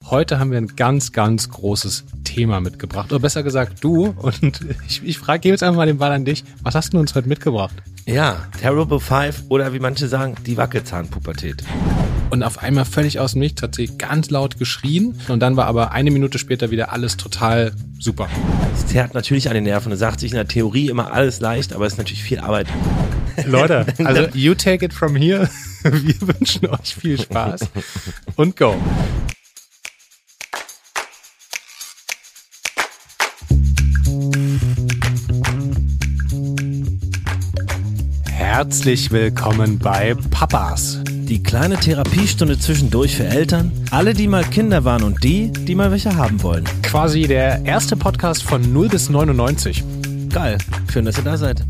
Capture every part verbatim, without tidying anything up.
Heute haben wir ein ganz, ganz großes Thema mitgebracht. Oder besser gesagt, du. Und ich, ich frage, gebe jetzt einfach mal den Ball an dich. Was hast du uns heute mitgebracht? Ja, Terrible Five oder wie manche sagen, die Wackelzahnpubertät. Und auf einmal völlig aus dem Nichts hat sie ganz laut geschrien. Und dann war aber eine Minute später wieder alles total super. Es zerrt natürlich an den Nerven. Es sagt sich in der Theorie immer alles leicht, aber es ist natürlich viel Arbeit. Leute, also you take it from here. Wir wünschen euch viel Spaß und go. Herzlich willkommen bei Papas. Die kleine Therapiestunde zwischendurch für Eltern, alle, die mal Kinder waren und die, die mal welche haben wollen. Quasi der erste Podcast von null bis neunundneunzig. Geil, schön, dass ihr da seid.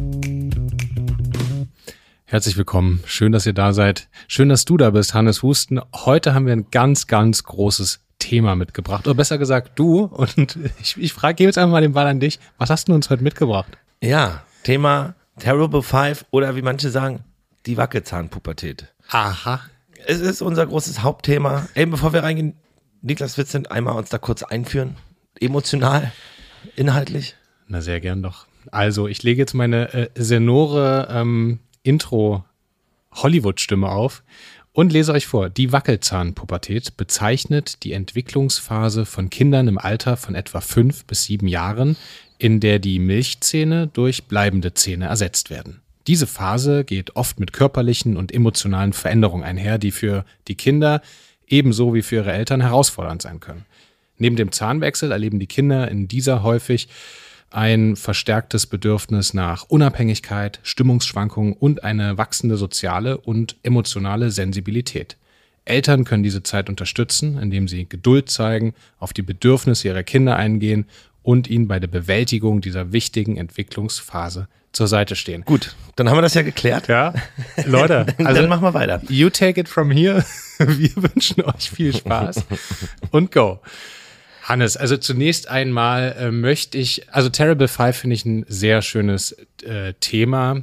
Herzlich willkommen, schön, dass ihr da seid. Schön, dass du da bist, Hannes Husten. Heute haben wir ein ganz, ganz großes Thema mitgebracht. Oder besser gesagt, du. Und ich, ich frage, gebe jetzt einfach mal den Ball an dich. Was hast du uns heute mitgebracht? Ja, Thema Terrible Five oder wie manche sagen, die Wackelzahnpubertät. Aha. Es ist unser großes Hauptthema. Eben bevor wir reingehen, Niklas, willst du einmal uns da kurz einführen? Emotional, inhaltlich? Na, sehr gern doch. Also, ich lege jetzt meine äh, sonore ähm, Intro-Hollywood-Stimme auf und lese euch vor. Die Wackelzahnpubertät bezeichnet die Entwicklungsphase von Kindern im Alter von etwa fünf bis sieben Jahren, in der die Milchzähne durch bleibende Zähne ersetzt werden. Diese Phase geht oft mit körperlichen und emotionalen Veränderungen einher, die für die Kinder ebenso wie für ihre Eltern herausfordernd sein können. Neben dem Zahnwechsel erleben die Kinder in dieser häufig ein verstärktes Bedürfnis nach Unabhängigkeit, Stimmungsschwankungen und eine wachsende soziale und emotionale Sensibilität. Eltern können diese Zeit unterstützen, indem sie Geduld zeigen, auf die Bedürfnisse ihrer Kinder eingehen und ihnen bei der Bewältigung dieser wichtigen Entwicklungsphase zur Seite stehen. Gut, dann haben wir das ja geklärt. Ja, Leute, also dann machen wir weiter. You take it from here. Wir wünschen euch viel Spaß und go. Hannes, also zunächst einmal äh, möchte ich, also Terrible Five finde ich ein sehr schönes äh, Thema,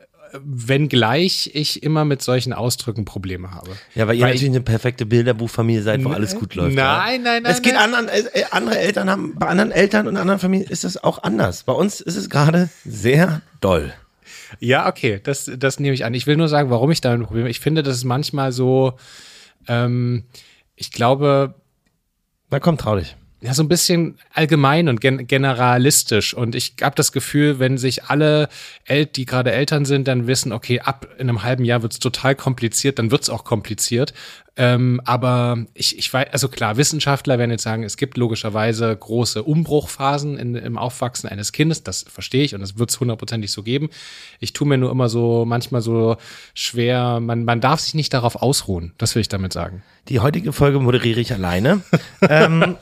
wenngleich ich immer mit solchen Ausdrücken Probleme habe. Ja, weil ihr weil natürlich ich, eine perfekte Bilderbuchfamilie seid, wo alles gut läuft. Nein, ja? nein, nein. Es geht nein. anderen, äh, andere Eltern haben, bei anderen Eltern und anderen Familien ist das auch anders. Bei uns ist es gerade sehr doll. Ja, okay, das, das nehme ich an. Ich will nur sagen, warum ich da ein Problem habe. Ich finde, das ist manchmal so, ähm, ich glaube. Na komm, trau dich. Ja, so ein bisschen allgemein und gen- generalistisch. Und ich habe das Gefühl, wenn sich alle, El- die gerade Eltern sind, dann wissen, okay, ab in einem halben Jahr wird's total kompliziert, dann wird's auch kompliziert. Ähm, aber ich, ich weiß, also klar, Wissenschaftler werden jetzt sagen, es gibt logischerweise große Umbruchphasen in, im Aufwachsen eines Kindes. Das verstehe ich und das wird's hundertprozentig so geben. Ich tue mir nur immer so, manchmal so schwer, man, man darf sich nicht darauf ausruhen. Das will ich damit sagen. Die heutige Folge moderiere ich alleine. ähm.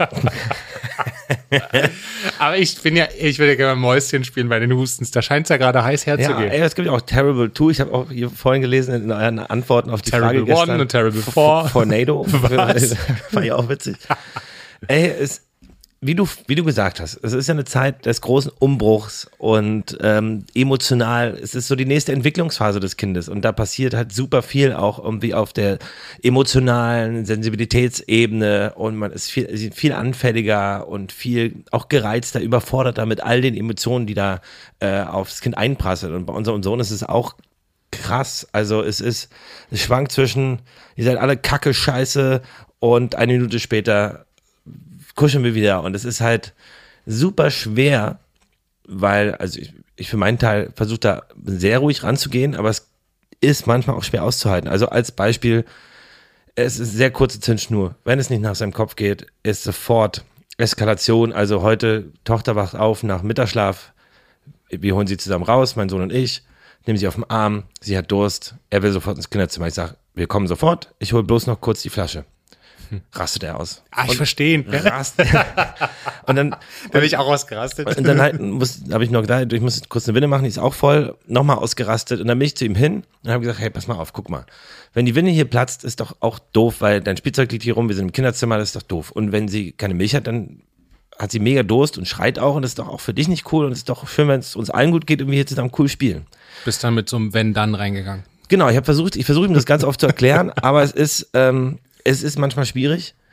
Aber ich bin ja, ich will ja gerne Mäuschen spielen bei den Hustens. Da scheint es ja gerade heiß herzugehen. Ja, ey, es gibt ja auch Terrible Two. Ich habe auch hier vorhin gelesen in euren Antworten auf die Terrible Frage gestern. One und Terrible Four. Tornado. Was? Fand ich auch witzig. Ey, es, wie du, wie du gesagt hast, es ist ja eine Zeit des großen Umbruchs und ähm, emotional, es ist so die nächste Entwicklungsphase des Kindes und da passiert halt super viel auch irgendwie auf der emotionalen Sensibilitätsebene und man ist viel, viel anfälliger und viel auch gereizter, überforderter mit all den Emotionen, die da äh, aufs Kind einprasseln und bei unserem Sohn ist es auch krass, also es ist, es schwankt zwischen, ihr seid alle kacke, scheiße und eine Minute später kuscheln wir wieder und es ist halt super schwer, weil, also ich, ich für meinen Teil versuche da sehr ruhig ranzugehen, aber es ist manchmal auch schwer auszuhalten. Also als Beispiel, es ist sehr kurze Zündschnur. Wenn es nicht nach seinem Kopf geht, ist sofort Eskalation. Also heute, Tochter wacht auf nach Mittagsschlaf, wir holen sie zusammen raus, mein Sohn und ich, nehmen sie auf den Arm, sie hat Durst, er will sofort ins Kinderzimmer. Ich sage, wir kommen sofort, ich hole bloß noch kurz die Flasche. Rastet er aus. Ah, ich verstehe. Rastet. Und dann da bin ich auch ausgerastet. Und dann halt habe ich noch gedacht, ich muss kurz eine Winde machen, die ist auch voll, nochmal ausgerastet. Und dann bin ich zu ihm hin und habe gesagt, hey, pass mal auf, guck mal. Wenn die Winde hier platzt, ist doch auch doof, weil dein Spielzeug liegt hier rum, wir sind im Kinderzimmer, das ist doch doof. Und wenn sie keine Milch hat, dann hat sie mega Durst und schreit auch und das ist doch auch für dich nicht cool und es ist doch schön, wenn es uns allen gut geht und wir hier zusammen cool spielen. Bist dann mit so einem Wenn-Dann reingegangen. Genau, ich habe versucht, ich versuche ihm das ganz oft zu erklären, aber es ist, ähm, es ist manchmal schwierig.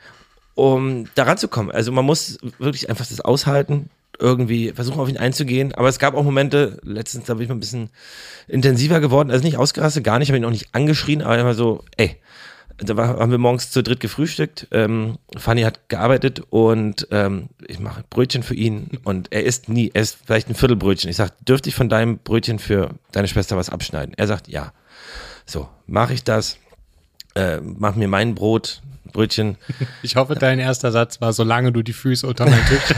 um da ranzukommen. Also man muss wirklich einfach das aushalten, irgendwie versuchen auf ihn einzugehen, aber es gab auch Momente, letztens, da bin ich mal ein bisschen intensiver geworden, also nicht ausgerastet, gar nicht, habe ihn auch nicht angeschrien, aber immer so, ey, da war, haben wir morgens zu dritt gefrühstückt, ähm, Fanny hat gearbeitet und ähm, ich mache Brötchen für ihn und er isst nie, er isst vielleicht ein Viertelbrötchen. Ich sage, dürfte ich von deinem Brötchen für deine Schwester was abschneiden? Er sagt, ja. So, mache ich das, äh, mach mir mein Brot, Brötchen. Ich hoffe, dein erster Satz war, solange du die Füße unter meinen Tisch.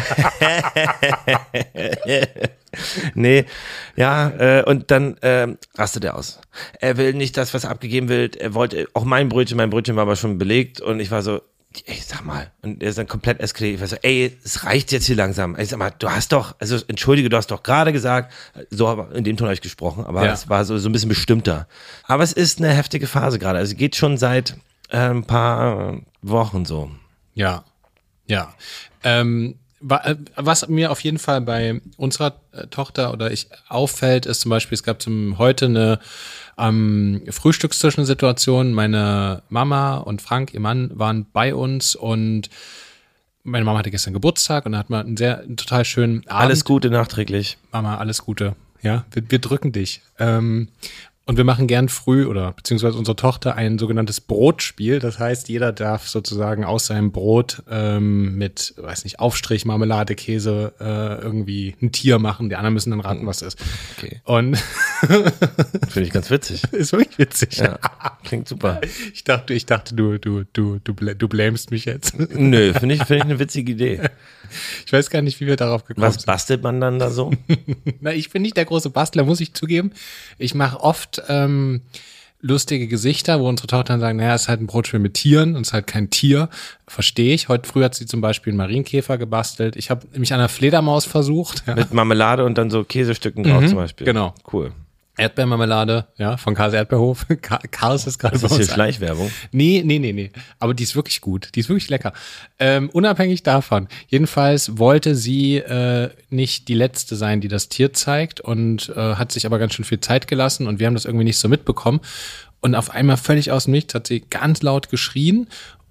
Nee, ja, äh, und dann äh, rastet er aus. Er will nicht das, was abgegeben wird. Er wollte auch mein Brötchen, mein Brötchen war aber schon belegt und ich war so, ey, sag mal. Und er ist dann komplett eskaliert. Ich war so, ey, es reicht jetzt hier langsam. Ich sag mal, du hast doch, also entschuldige, du hast doch gerade gesagt, so aber in dem Ton habe ich gesprochen, aber ja. Es war so, so ein bisschen bestimmter. Aber es ist eine heftige Phase gerade. Also geht schon seit ein paar Wochen so. Ja, ja. Ähm, was mir auf jeden Fall bei unserer Tochter oder ich auffällt, ist zum Beispiel, es gab zum heute eine ähm, Frühstückstischensituation. Meine Mama und Frank, ihr Mann, waren bei uns und meine Mama hatte gestern Geburtstag und da hat man einen sehr einen total schönen Abend. Alles Gute nachträglich. Mama, alles Gute. Ja, wir, wir drücken dich. Ähm, Und wir machen gern früh oder beziehungsweise unsere Tochter ein sogenanntes Brotspiel. Das heißt, jeder darf sozusagen aus seinem Brot ähm, mit, weiß nicht, Aufstrich, Marmelade, Käse äh, irgendwie ein Tier machen. Die anderen müssen dann raten, was es ist. Okay. Und finde ich ganz witzig. Ist wirklich witzig. Ja, klingt super. Ich dachte, ich dachte, du, du, du, du, du blamest mich jetzt. Nö, finde ich, finde ich eine witzige Idee. Ich weiß gar nicht, wie wir darauf gekommen Was sind. Was bastelt man dann da so? Na, ich bin nicht der große Bastler, muss ich zugeben. Ich mache oft ähm, lustige Gesichter, wo unsere Tochter dann sagen, naja, es ist halt ein Brotspiel mit Tieren und es ist halt kein Tier. Verstehe ich. Heute früh hat sie zum Beispiel einen Marienkäfer gebastelt. Ich habe mich an einer Fledermaus versucht. Ja. Mit Marmelade und dann so Käsestücken drauf Mhm, zum Beispiel. genau. Cool. Erdbeermarmelade, ja, von Karls Erdbeerhof. Karls ist gerade Das bei ist hier uns. Schleichwerbung. Nee, nee, nee, nee. Aber die ist wirklich gut. Die ist wirklich lecker. Ähm, unabhängig davon. Jedenfalls wollte sie äh, nicht die Letzte sein, die das Tier zeigt und äh, hat sich aber ganz schön viel Zeit gelassen und wir haben das irgendwie nicht so mitbekommen. Und auf einmal völlig aus dem Nichts hat sie ganz laut geschrien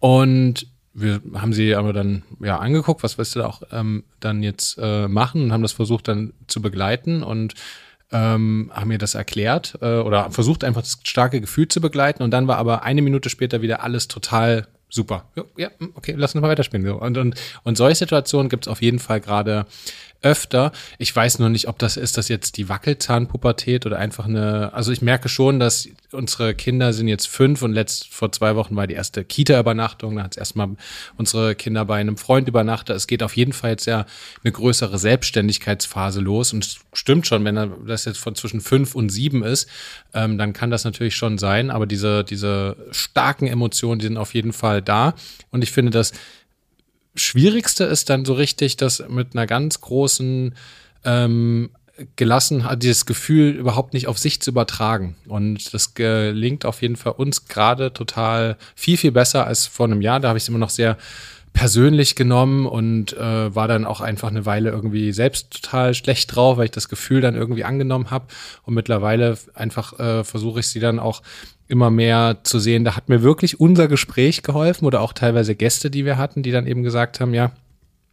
und wir haben sie aber dann ja angeguckt, was willst du da auch ähm, dann jetzt äh, machen und haben das versucht dann zu begleiten und Ähm, haben mir das erklärt äh, oder versucht einfach das starke Gefühl zu begleiten und dann war aber eine Minute später wieder alles total super. Ja, ja okay, lass uns mal weiterspielen. So. Und, und, und solche Situationen gibt es auf jeden Fall gerade öfter. Ich weiß nur nicht, ob das ist, das jetzt die Wackelzahnpubertät oder einfach eine, also ich merke schon, dass unsere Kinder sind jetzt fünf und letzt vor zwei Wochen war die erste Kita-Übernachtung, da hat es erstmal unsere Kinder bei einem Freund übernachtet. Es geht auf jeden Fall jetzt ja eine größere Selbstständigkeitsphase los und es stimmt schon, wenn das jetzt von zwischen fünf und sieben ist, ähm, dann kann das natürlich schon sein, aber diese, diese starken Emotionen, die sind auf jeden Fall da und ich finde, das Schwierigste ist dann so richtig, das mit einer ganz großen ähm, Gelassenheit, dieses Gefühl überhaupt nicht auf sich zu übertragen. Und das gelingt auf jeden Fall uns gerade total viel, viel besser als vor einem Jahr. Da habe ich es immer noch sehr persönlich genommen und äh, war dann auch einfach eine Weile irgendwie selbst total schlecht drauf, weil ich das Gefühl dann irgendwie angenommen habe. Und mittlerweile einfach äh, versuche ich sie dann auch immer mehr zu sehen, da hat mir wirklich unser Gespräch geholfen oder auch teilweise Gäste, die wir hatten, die dann eben gesagt haben, ja,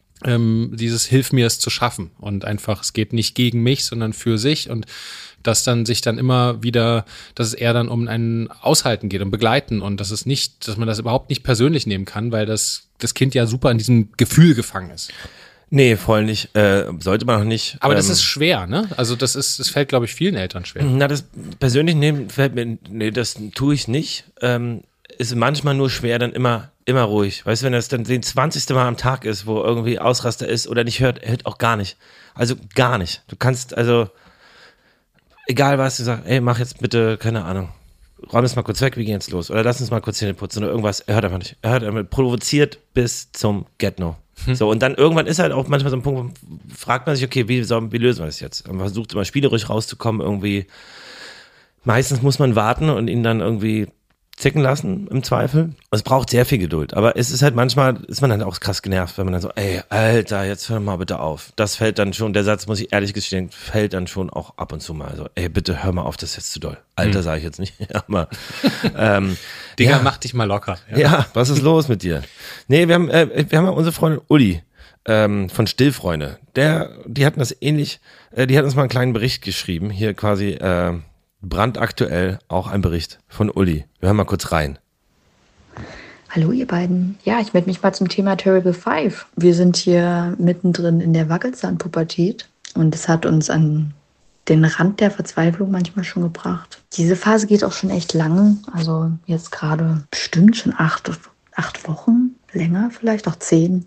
ähm, dieses Hilf mir es zu schaffen und einfach, es geht nicht gegen mich, sondern für sich und dass dann sich dann immer wieder, dass es eher dann um ein Aushalten geht, um Begleiten und dass es nicht, dass man das überhaupt nicht persönlich nehmen kann, weil das, das Kind ja super in diesem Gefühl gefangen ist. Nee, voll nicht. Äh, sollte man auch nicht. Aber das ähm, ist schwer, ne? Also das ist, das fällt, glaube ich, vielen Eltern schwer. Na, das persönlich nehmen fällt mir, nee, das tue ich nicht. Ähm, ist manchmal nur schwer, dann immer, immer ruhig. Weißt du, wenn das dann den zwanzigste Mal am Tag ist, wo irgendwie Ausraster ist oder nicht hört, hört auch gar nicht. Also gar nicht. Du kannst, also, egal was, du sagst, ey, mach jetzt bitte, keine Ahnung, räum es mal kurz weg, wir gehen jetzt los. Oder lass uns mal kurz Zähne putzen oder irgendwas. Er hört einfach nicht. Er hört einfach, provoziert bis zum Get-No. Hm. So, und dann irgendwann ist halt auch manchmal so ein Punkt, wo fragt man sich, okay, wie, soll, wie lösen wir das jetzt? Man versucht immer spielerisch rauszukommen, irgendwie. Meistens muss man warten und ihn dann irgendwie zicken lassen, im Zweifel. Es braucht sehr viel Geduld, aber es ist halt manchmal, ist man dann auch krass genervt, wenn man dann so, ey, Alter, jetzt hör mal bitte auf. Das fällt dann schon, der Satz, muss ich ehrlich gestehen, fällt dann schon auch ab und zu mal so, ey, bitte hör mal auf, das ist jetzt zu doll. Alter, mhm. sage ich jetzt nicht, aber ähm, Digga, ja. mach dich mal locker. Ja. ja, was ist los mit dir? Nee, wir haben, äh, wir haben ja unsere Freundin Uli ähm, von Stillfreunde, der, die hatten das ähnlich, äh, die hat uns mal einen kleinen Bericht geschrieben, hier quasi, äh, brandaktuell auch ein Bericht von Uli. Wir hören mal kurz rein. Hallo ihr beiden. Ja, ich melde mich mal zum Thema Terrible Five. Wir sind hier mittendrin in der Wackelzahnpubertät und es hat uns an den Rand der Verzweiflung manchmal schon gebracht. Diese Phase geht auch schon echt lange, also jetzt gerade bestimmt schon acht, acht Wochen, länger vielleicht auch zehn.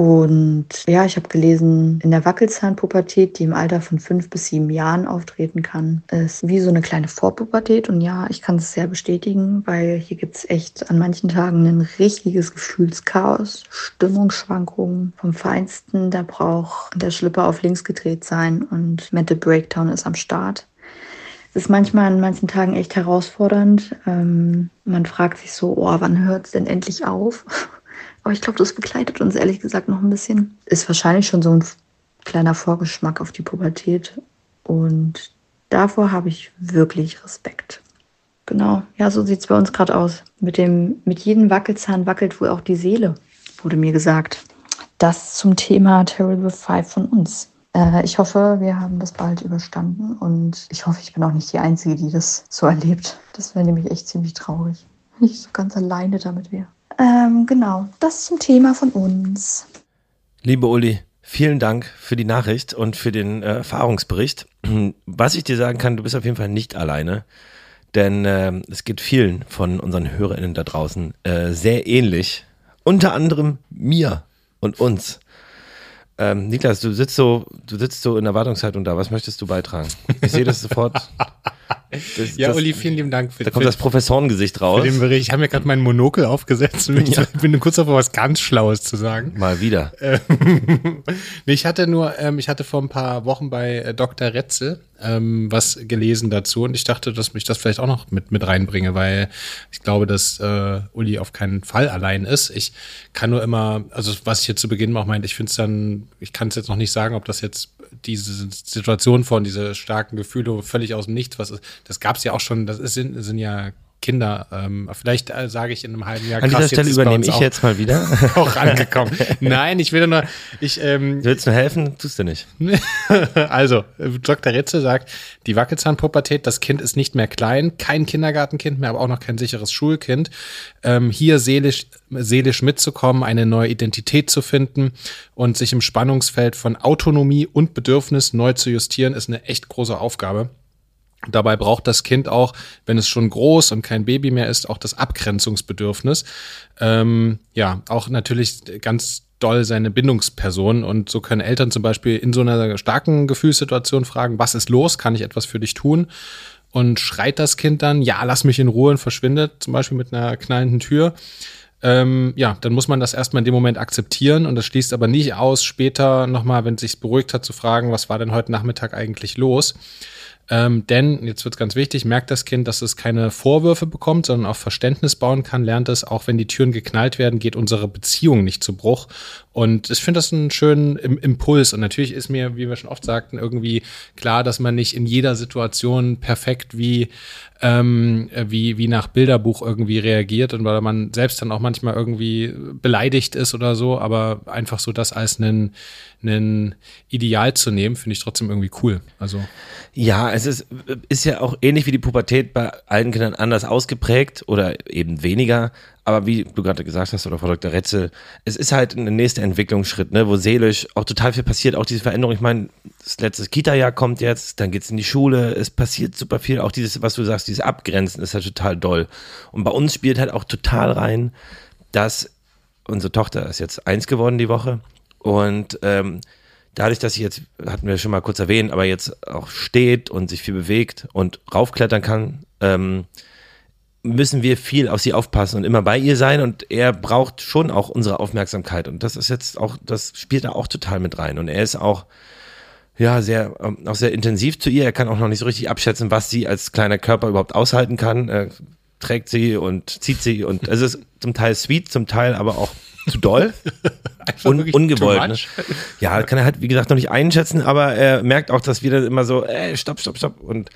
Und ja, ich habe gelesen, in der Wackelzahnpubertät, die im Alter von fünf bis sieben Jahren auftreten kann, ist wie so eine kleine Vorpubertät. Und ja, ich kann es sehr bestätigen, weil hier gibt es echt an manchen Tagen ein richtiges Gefühlschaos, Stimmungsschwankungen vom Feinsten. Da braucht der Schlipper auf links gedreht sein und Mental Breakdown ist am Start. Es ist manchmal an manchen Tagen echt herausfordernd. Ähm, man fragt sich so, oh, wann hört es denn endlich auf? Aber ich glaube, das begleitet uns ehrlich gesagt noch ein bisschen. Ist wahrscheinlich schon so ein kleiner Vorgeschmack auf die Pubertät. Und davor habe ich wirklich Respekt. Genau, ja, so sieht es bei uns gerade aus. Mit dem, mit jedem Wackelzahn wackelt wohl auch die Seele, wurde mir gesagt. Das zum Thema Terrible Five von uns. Äh, ich hoffe, wir haben das bald überstanden. Und ich hoffe, ich bin auch nicht die Einzige, die das so erlebt. Das wäre nämlich echt ziemlich traurig, wenn ich so ganz alleine damit wäre. Ähm, genau, das zum Thema von uns. Liebe Uli, vielen Dank für die Nachricht und für den äh, Erfahrungsbericht. Was ich dir sagen kann, du bist auf jeden Fall nicht alleine, denn äh, es geht vielen von unseren HörerInnen da draußen äh, sehr ähnlich. Unter anderem mir und uns. Ähm, Niklas, du sitzt so, du sitzt so in Erwartungshaltung da. Was möchtest du beitragen? Ich sehe das sofort. Das, ja, das, Uli, vielen lieben Dank. Für, da kommt für, das Professorengesicht raus. Für den Bericht. Ich habe mir gerade meinen Monokel aufgesetzt und ich ja. bin kurz davor, was ganz Schlaues zu sagen. Mal wieder. Ähm, ich hatte nur, ähm, ich hatte vor ein paar Wochen bei äh, Doktor Retzel ähm, was gelesen dazu und ich dachte, dass ich das vielleicht auch noch mit, mit reinbringe, weil ich glaube, dass äh, Uli auf keinen Fall allein ist. Ich kann nur immer, also was ich jetzt zu Beginn auch meinte, ich finde es dann, ich kann es jetzt noch nicht sagen, ob das jetzt diese Situation von, diese starken Gefühle völlig aus dem Nichts, was ist, das gab es ja auch schon, das ist, sind, sind ja Kinder, ähm, vielleicht äh, sage ich in einem halben Jahr. An krass, dieser Stelle übernehme ich jetzt mal wieder. Auch angekommen. Nein, ich will nur, ich, ähm, du willst nur helfen, tust du nicht. Also, Doktor Ritze sagt, die Wackelzahnpubertät, das Kind ist nicht mehr klein, kein Kindergartenkind mehr, aber auch noch kein sicheres Schulkind. Ähm, hier seelisch, seelisch mitzukommen, eine neue Identität zu finden und sich im Spannungsfeld von Autonomie und Bedürfnis neu zu justieren, ist eine echt große Aufgabe. Dabei braucht das Kind auch, wenn es schon groß und kein Baby mehr ist, auch das Abgrenzungsbedürfnis. Ähm, ja, auch natürlich ganz doll seine Bindungsperson. Und so können Eltern zum Beispiel in so einer starken Gefühlssituation fragen, was ist los? Kann ich etwas für dich tun? Und schreit das Kind dann, ja, lass mich in Ruhe und verschwindet, zum Beispiel mit einer knallenden Tür. Ähm, ja, dann muss man das erstmal in dem Moment akzeptieren und das schließt aber nicht aus, später nochmal, wenn es sich beruhigt hat, zu fragen, was war denn heute Nachmittag eigentlich los? Ähm, denn, jetzt wird es ganz wichtig, merkt das Kind, dass es keine Vorwürfe bekommt, sondern auch Verständnis bauen kann, lernt es, auch wenn die Türen geknallt werden, geht unsere Beziehung nicht zu Bruch. Und ich finde das einen schönen Impuls. Und natürlich ist mir, wie wir schon oft sagten, irgendwie klar, dass man nicht in jeder Situation perfekt wie ähm, wie wie nach Bilderbuch irgendwie reagiert und weil man selbst dann auch manchmal irgendwie beleidigt ist oder so, aber einfach so das als einen, einen Ideal zu nehmen, finde ich trotzdem irgendwie cool. Also ja, es ist, ist ja auch ähnlich wie die Pubertät bei allen Kindern anders ausgeprägt oder eben weniger. Aber wie du gerade gesagt hast, oder Frau Doktor Retzel, es ist halt ein nächster Entwicklungsschritt, ne, wo seelisch auch total viel passiert, auch diese Veränderung. Ich meine, das letzte Kita-Jahr kommt jetzt, dann geht's in die Schule, es passiert super viel. Auch dieses, was du sagst, dieses Abgrenzen ist halt total doll. Und bei uns spielt halt auch total rein, dass unsere Tochter ist jetzt eins geworden die Woche und ähm, dadurch, dass sie jetzt, hatten wir schon mal kurz erwähnt, aber jetzt auch steht und sich viel bewegt und raufklettern kann, ähm, müssen wir viel auf sie aufpassen und immer bei ihr sein und er braucht schon auch unsere Aufmerksamkeit und das ist jetzt auch, das spielt da auch total mit rein und er ist auch, ja, sehr, auch sehr intensiv zu ihr, er kann auch noch nicht so richtig abschätzen, was sie als kleiner Körper überhaupt aushalten kann, er trägt sie und zieht sie und es ist zum Teil sweet, zum Teil aber auch zu doll und ungewollt. Ne? Ja, kann er halt, wie gesagt, noch nicht einschätzen, aber er merkt auch, dass wir dann immer so, ey, stopp, stopp, stopp und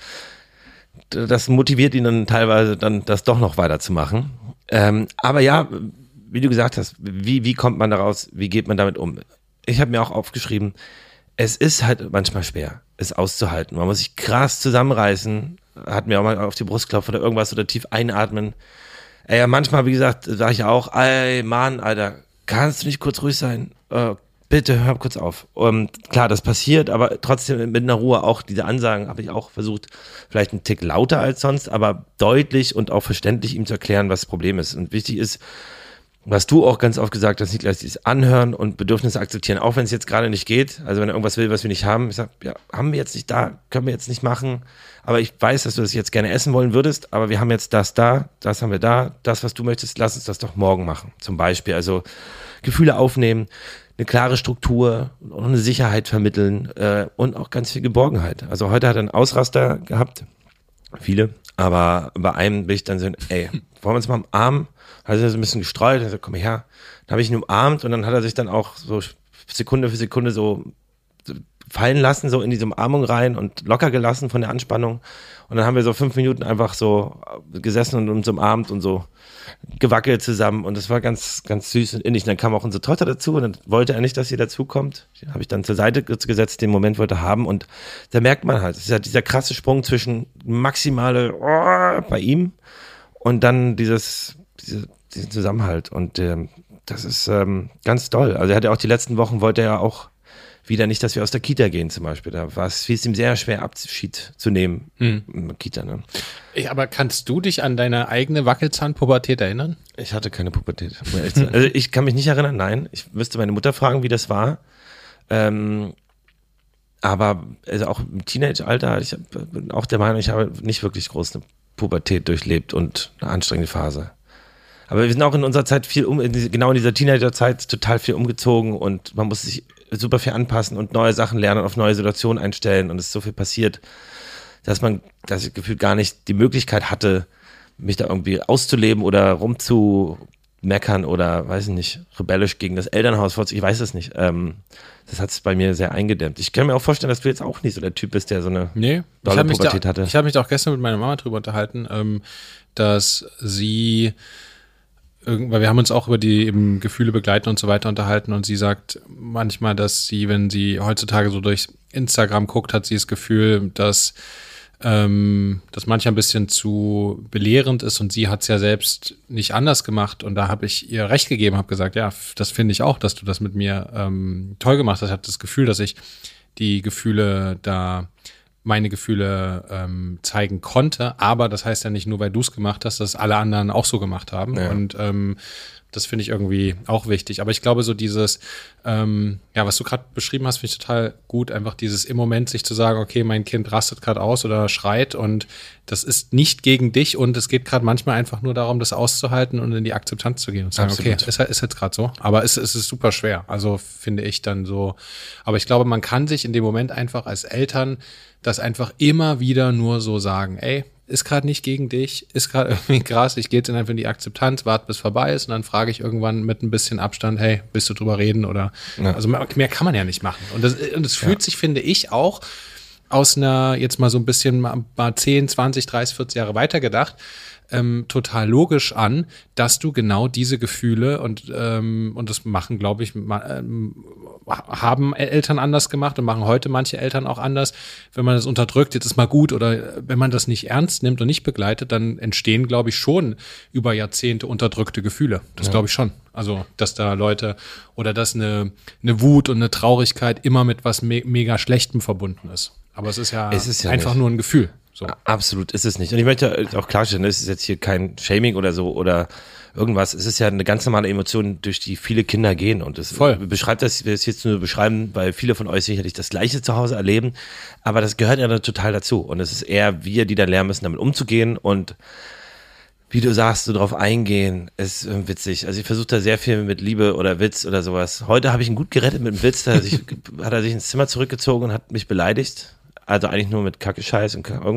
das motiviert ihn dann teilweise dann, das doch noch weiterzumachen. Ähm, aber ja, wie du gesagt hast, wie, wie kommt man daraus, wie geht man damit um? Ich habe mir auch aufgeschrieben, es ist halt manchmal schwer, es auszuhalten. Man muss sich krass zusammenreißen, hat mir auch mal auf die Brust klopfen oder irgendwas oder tief einatmen. Ey, ja, manchmal, wie gesagt, sage ich auch, ey, Mann, Alter, kannst du nicht kurz ruhig sein? Äh, bitte hör kurz auf. Und klar, das passiert, aber trotzdem mit einer Ruhe auch diese Ansagen habe ich auch versucht, vielleicht einen Tick lauter als sonst, aber deutlich und auch verständlich ihm zu erklären, was das Problem ist. Und wichtig ist, was du auch ganz oft gesagt hast, Niklas, dieses Anhören und Bedürfnisse akzeptieren, auch wenn es jetzt gerade nicht geht. Also wenn er irgendwas will, was wir nicht haben, ich sage, ja, haben wir jetzt nicht da, können wir jetzt nicht machen. Aber ich weiß, dass du das jetzt gerne essen wollen würdest, aber wir haben jetzt das da, das haben wir da, das, was du möchtest, lass uns das doch morgen machen. Zum Beispiel, also Gefühle aufnehmen, eine klare Struktur und eine Sicherheit vermitteln äh, und auch ganz viel Geborgenheit. Also heute hat er einen Ausraster gehabt, viele, aber bei einem bin ich dann so, ey, wollen wir uns mal umarmen? Hat er so ein bisschen gestreut, er sagt, komm her. Dann habe ich ihn umarmt und dann hat er sich dann auch so Sekunde für Sekunde so fallen lassen, so in diese Umarmung rein und locker gelassen von der Anspannung. Und dann haben wir so fünf Minuten einfach so gesessen und uns umarmt und so gewackelt zusammen. Und das war ganz, ganz süß und innig. Und dann kam auch unsere Tochter dazu und dann wollte er nicht, dass sie dazukommt. Die habe ich dann zur Seite gesetzt, den Moment wollte er haben. Und da merkt man halt, es ist ja dieser krasse Sprung zwischen maximale oh, bei ihm und dann dieses, diese, diesen Zusammenhalt. Und ähm, das ist ähm, ganz toll. Also er hat ja auch die letzten Wochen, wollte er ja auch wieder nicht, dass wir aus der Kita gehen zum Beispiel. Da war es, fiel es ihm sehr schwer, Abschied zu nehmen hm. in der Kita. Ne? Ich, aber kannst du dich an deine eigene Wackelzahnpubertät erinnern? Ich hatte keine Pubertät. Also ich kann mich nicht erinnern, nein. Ich müsste meine Mutter fragen, wie das war. Ähm, aber also auch im Teenage-Alter, ich bin auch der Meinung, ich habe nicht wirklich groß eine Pubertät durchlebt und eine anstrengende Phase. Aber wir sind auch in unserer Zeit viel, um, genau in dieser Teenager-Zeit total viel umgezogen und man muss sich super viel anpassen und neue Sachen lernen und auf neue Situationen einstellen und es ist so viel passiert, dass man, dass ich gefühlt gar nicht die Möglichkeit hatte, mich da irgendwie auszuleben oder rumzumeckern oder, weiß ich nicht, rebellisch gegen das Elternhaus vorzugehen, ich weiß es nicht. Ähm, das hat es bei mir sehr eingedämmt. Ich kann mir auch vorstellen, dass du jetzt auch nicht so der Typ bist, der so eine nee, dolle Pubertät hatte. Ich habe mich da auch gestern mit meiner Mama drüber unterhalten, ähm, dass sie weil wir haben uns auch über die eben Gefühle begleiten und so weiter unterhalten und sie sagt manchmal, dass sie, wenn sie heutzutage so durch Instagram guckt, hat sie das Gefühl, dass ähm, das manchmal ein bisschen zu belehrend ist und sie hat es ja selbst nicht anders gemacht und da habe ich ihr recht gegeben, habe gesagt, ja, das finde ich auch, dass du das mit mir ähm, toll gemacht hast. Ich hatte das Gefühl, dass ich die Gefühle da meine Gefühle ähm, zeigen konnte, aber das heißt ja nicht nur, weil du es gemacht hast, dass alle anderen auch so gemacht haben ja. und ähm, das finde ich irgendwie auch wichtig, aber ich glaube so dieses, ähm, ja, was du gerade beschrieben hast, finde ich total gut, einfach dieses im Moment sich zu sagen, okay, mein Kind rastet gerade aus oder schreit und das ist nicht gegen dich und es geht gerade manchmal einfach nur darum, das auszuhalten und in die Akzeptanz zu gehen und zu sagen, Absolut. okay, ist, ist jetzt gerade so, aber es, es ist super schwer, also finde ich dann so, aber ich glaube, man kann sich in dem Moment einfach als Eltern das einfach immer wieder nur so sagen, ey, ist gerade nicht gegen dich, ist gerade irgendwie krass, ich gehe jetzt einfach in die Akzeptanz, warte bis vorbei ist und dann frage ich irgendwann mit ein bisschen Abstand, hey, willst du drüber reden oder, ja. also mehr, mehr kann man ja nicht machen und das, und das fühlt ja. sich, finde ich, auch aus einer, jetzt mal so ein bisschen mal zehn, zwanzig, dreißig, vierzig Jahre weitergedacht, ähm, total logisch an, dass du genau diese Gefühle und ähm, und das machen, glaube ich, ma, ähm, haben Eltern anders gemacht und machen heute manche Eltern auch anders. Wenn man das unterdrückt, jetzt ist mal gut oder wenn man das nicht ernst nimmt und nicht begleitet, dann entstehen, glaube ich, schon über Jahrzehnte unterdrückte Gefühle. Das ja. glaube ich schon. Also, dass da Leute oder dass eine, eine Wut und eine Traurigkeit immer mit was me- mega Schlechtem verbunden ist. Aber es ist ja, es ist ja einfach nicht. nur ein Gefühl. So. Absolut ist es nicht. Und ich möchte auch klarstellen, es ist jetzt hier kein Shaming oder so oder irgendwas. Es ist ja eine ganz normale Emotion, durch die viele Kinder gehen. Und es Voll. beschreibt das, wir es jetzt nur beschreiben, weil viele von euch sicherlich das Gleiche zu Hause erleben. Aber das gehört ja total dazu. Und es ist eher wir, die dann lernen müssen, damit umzugehen. Und wie du sagst, so drauf eingehen, ist witzig. Also ich versuche da sehr viel mit Liebe oder Witz oder sowas. Heute habe ich ihn gut gerettet mit einem Witz. Da hat, sich, hat er sich ins Zimmer zurückgezogen und hat mich beleidigt. Also eigentlich nur mit Kacke, Scheiß und irgendwas.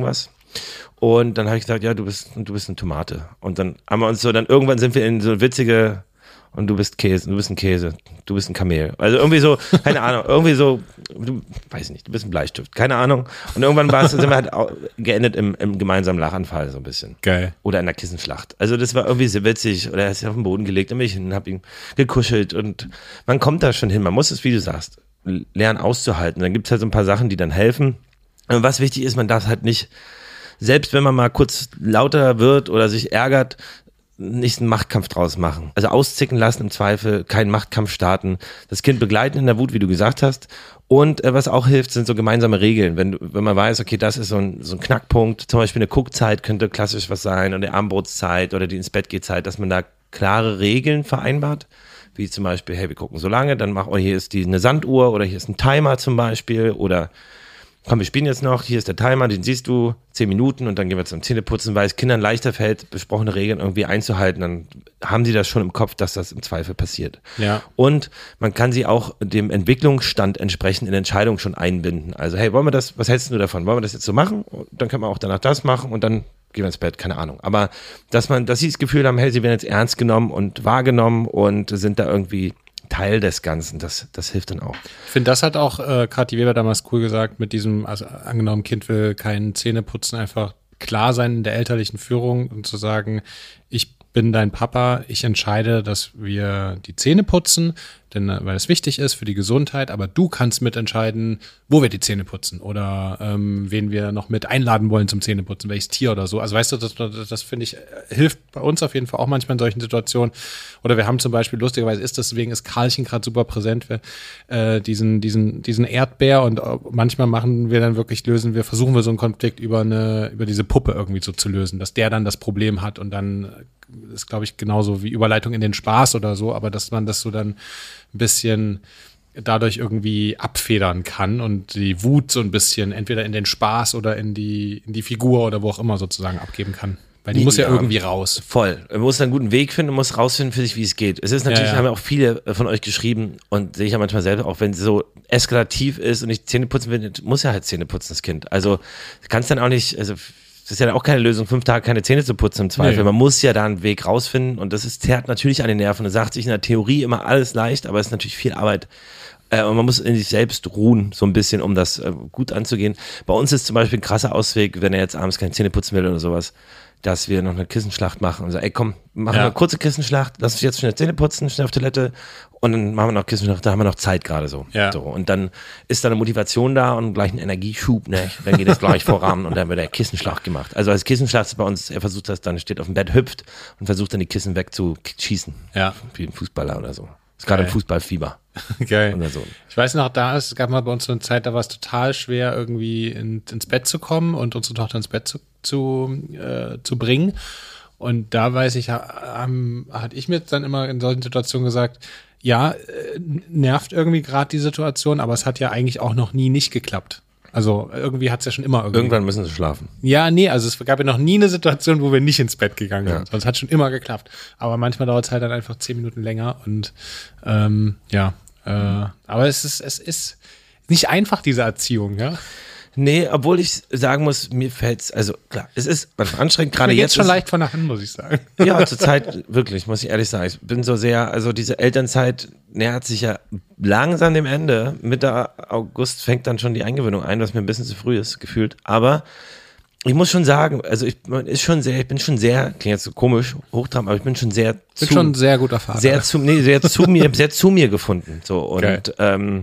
Und dann habe ich gesagt, ja, du bist, du bist eine Tomate. Und dann haben wir uns so, dann irgendwann sind wir in so witzige, und du bist Käse, du bist ein Käse, du bist ein Kamel. Also irgendwie so, keine Ahnung, irgendwie so, du, weiß nicht, du bist ein Bleistift, keine Ahnung. Und irgendwann war es, sind wir halt auch geendet im, im gemeinsamen Lachanfall so ein bisschen. Geil. Oder in der Kissenschlacht. Also das war irgendwie sehr witzig. Oder er ist auf den Boden gelegt und ich habe ihn gekuschelt und man kommt da schon hin. Man muss es, wie du sagst, lernen auszuhalten. Dann gibt es halt so ein paar Sachen, die dann helfen. Und was wichtig ist, man darf halt nicht, selbst wenn man mal kurz lauter wird oder sich ärgert, nicht einen Machtkampf draus machen. Also auszicken lassen im Zweifel, keinen Machtkampf starten, das Kind begleiten in der Wut, wie du gesagt hast. Und äh, was auch hilft, sind so gemeinsame Regeln. Wenn du, wenn man weiß, okay, das ist so ein, so ein Knackpunkt, zum Beispiel eine Guckzeit könnte klassisch was sein oder die Armbrotszeit oder die ins Bett geht Zeit, dass man da klare Regeln vereinbart. Wie zum Beispiel, hey, wir gucken so lange, dann mach, oh, hier ist die eine Sanduhr oder hier ist ein Timer zum Beispiel oder komm, wir spielen jetzt noch, hier ist der Timer, den siehst du, zehn Minuten und dann gehen wir zum Zähneputzen, weil es Kindern leichter fällt, besprochene Regeln irgendwie einzuhalten, dann haben sie das schon im Kopf, dass das im Zweifel passiert. Ja. Und man kann sie auch dem Entwicklungsstand entsprechend in Entscheidungen schon einbinden. Also hey, wollen wir das, was hältst du davon? Wollen wir das jetzt so machen? Und dann können wir auch danach das machen und dann gehen wir ins Bett, keine Ahnung. Aber dass man, dass sie das Gefühl haben, hey, sie werden jetzt ernst genommen und wahrgenommen und sind da irgendwie Teil des Ganzen, das, das hilft dann auch. Ich finde, das hat auch äh, Kathi Weber damals cool gesagt, mit diesem, also angenommen, Kind will kein Zähneputzen, einfach klar sein in der elterlichen Führung und zu sagen, ich bin dein Papa, ich entscheide, dass wir die Zähne putzen, denn weil es wichtig ist für die Gesundheit, aber du kannst mitentscheiden, wo wir die Zähne putzen oder ähm, wen wir noch mit einladen wollen zum Zähneputzen, welches Tier oder so. Also weißt du, das, das, das finde ich, hilft bei uns auf jeden Fall auch manchmal in solchen Situationen. Oder wir haben zum Beispiel, lustigerweise ist deswegen ist Karlchen gerade super präsent, wir, äh, diesen, diesen, diesen Erdbeer und äh, manchmal machen wir dann wirklich, lösen wir, versuchen wir so einen Konflikt über eine, über diese Puppe irgendwie so zu lösen, dass der dann das Problem hat und dann ist, glaube ich, genauso wie Überleitung in den Spaß oder so, aber dass man das so dann ein bisschen dadurch irgendwie abfedern kann und die Wut so ein bisschen entweder in den Spaß oder in die, in die Figur oder wo auch immer sozusagen abgeben kann. Weil die muss ja, ja irgendwie raus. Voll. Man muss einen guten Weg finden und muss rausfinden für sich, wie es geht. Es ist natürlich, ja, ja. haben ja auch viele von euch geschrieben und sehe ich ja manchmal selber, auch wenn es so eskalativ ist und ich Zähne putzen will, muss ja halt Zähne putzen, das Kind. Also kannst dann auch nicht, also das ist ja auch keine Lösung, fünf Tage keine Zähne zu putzen im Zweifel. Nee. Man muss ja da einen Weg rausfinden und das ist, zerrt natürlich an den Nerven. Das sagt sich in der Theorie immer alles leicht, aber es ist natürlich viel Arbeit. Äh, und man muss in sich selbst ruhen, so ein bisschen, um das äh, gut anzugehen. Bei uns ist zum Beispiel ein krasser Ausweg, wenn er jetzt abends keine Zähne putzen will oder sowas, dass wir noch eine Kissenschlacht machen und sagen, ey komm, machen wir ja. eine kurze Kissenschlacht, lass uns jetzt schnell Zähne putzen, schnell auf Toilette und dann machen wir noch Kissenschlacht, da haben wir noch Zeit gerade so. Ja. so. Und dann ist da eine Motivation da und gleich ein Energieschub, ne? Dann geht es gleich voran und dann wird der Kissenschlacht gemacht. Also als Kissenschlacht ist bei uns, er versucht das dann, steht auf dem Bett, hüpft und versucht dann die Kissen wegzuschießen. Ja. Wie ein Fußballer oder so. Ist gerade im Fußballfieber. Geil. Und so. Ich weiß noch, da ist, es gab mal bei uns so eine Zeit, da war es total schwer, irgendwie in, ins Bett zu kommen und unsere Tochter ins Bett zu, zu, äh, zu bringen. Und da weiß ich, ähm, hatte ich mir dann immer in solchen Situationen gesagt, ja, äh, nervt irgendwie gerade die Situation, aber es hat ja eigentlich auch noch nie nicht geklappt. Also irgendwie hat es ja schon immer irgendwie. Irgendwann müssen sie schlafen. Ja, nee, also es gab ja noch nie eine Situation, wo wir nicht ins Bett gegangen ja. sind. Also es hat schon immer geklappt. Aber manchmal dauert es halt dann einfach zehn Minuten länger und ähm, ja, äh, aber es ist, es ist nicht einfach, diese Erziehung, ja. Nee, obwohl ich sagen muss, mir fällt's, also klar, es ist anstrengend, gerade jetzt. Jetzt schon leicht von der Hand, muss ich sagen. Ja, zur Zeit wirklich, muss ich ehrlich sagen. Ich bin so sehr, also diese Elternzeit nähert sich ja langsam dem Ende. Mitte August fängt dann schon die Eingewöhnung ein, was mir ein bisschen zu früh ist, gefühlt. Aber ich muss schon sagen, also ich ist schon sehr, ich bin schon sehr, klingt jetzt so komisch, hochtrabend, aber ich bin schon sehr bin zu, schon ein sehr guter Vater. Sehr zu, nee, sehr zu mir, sehr zu mir gefunden. So und okay. ähm,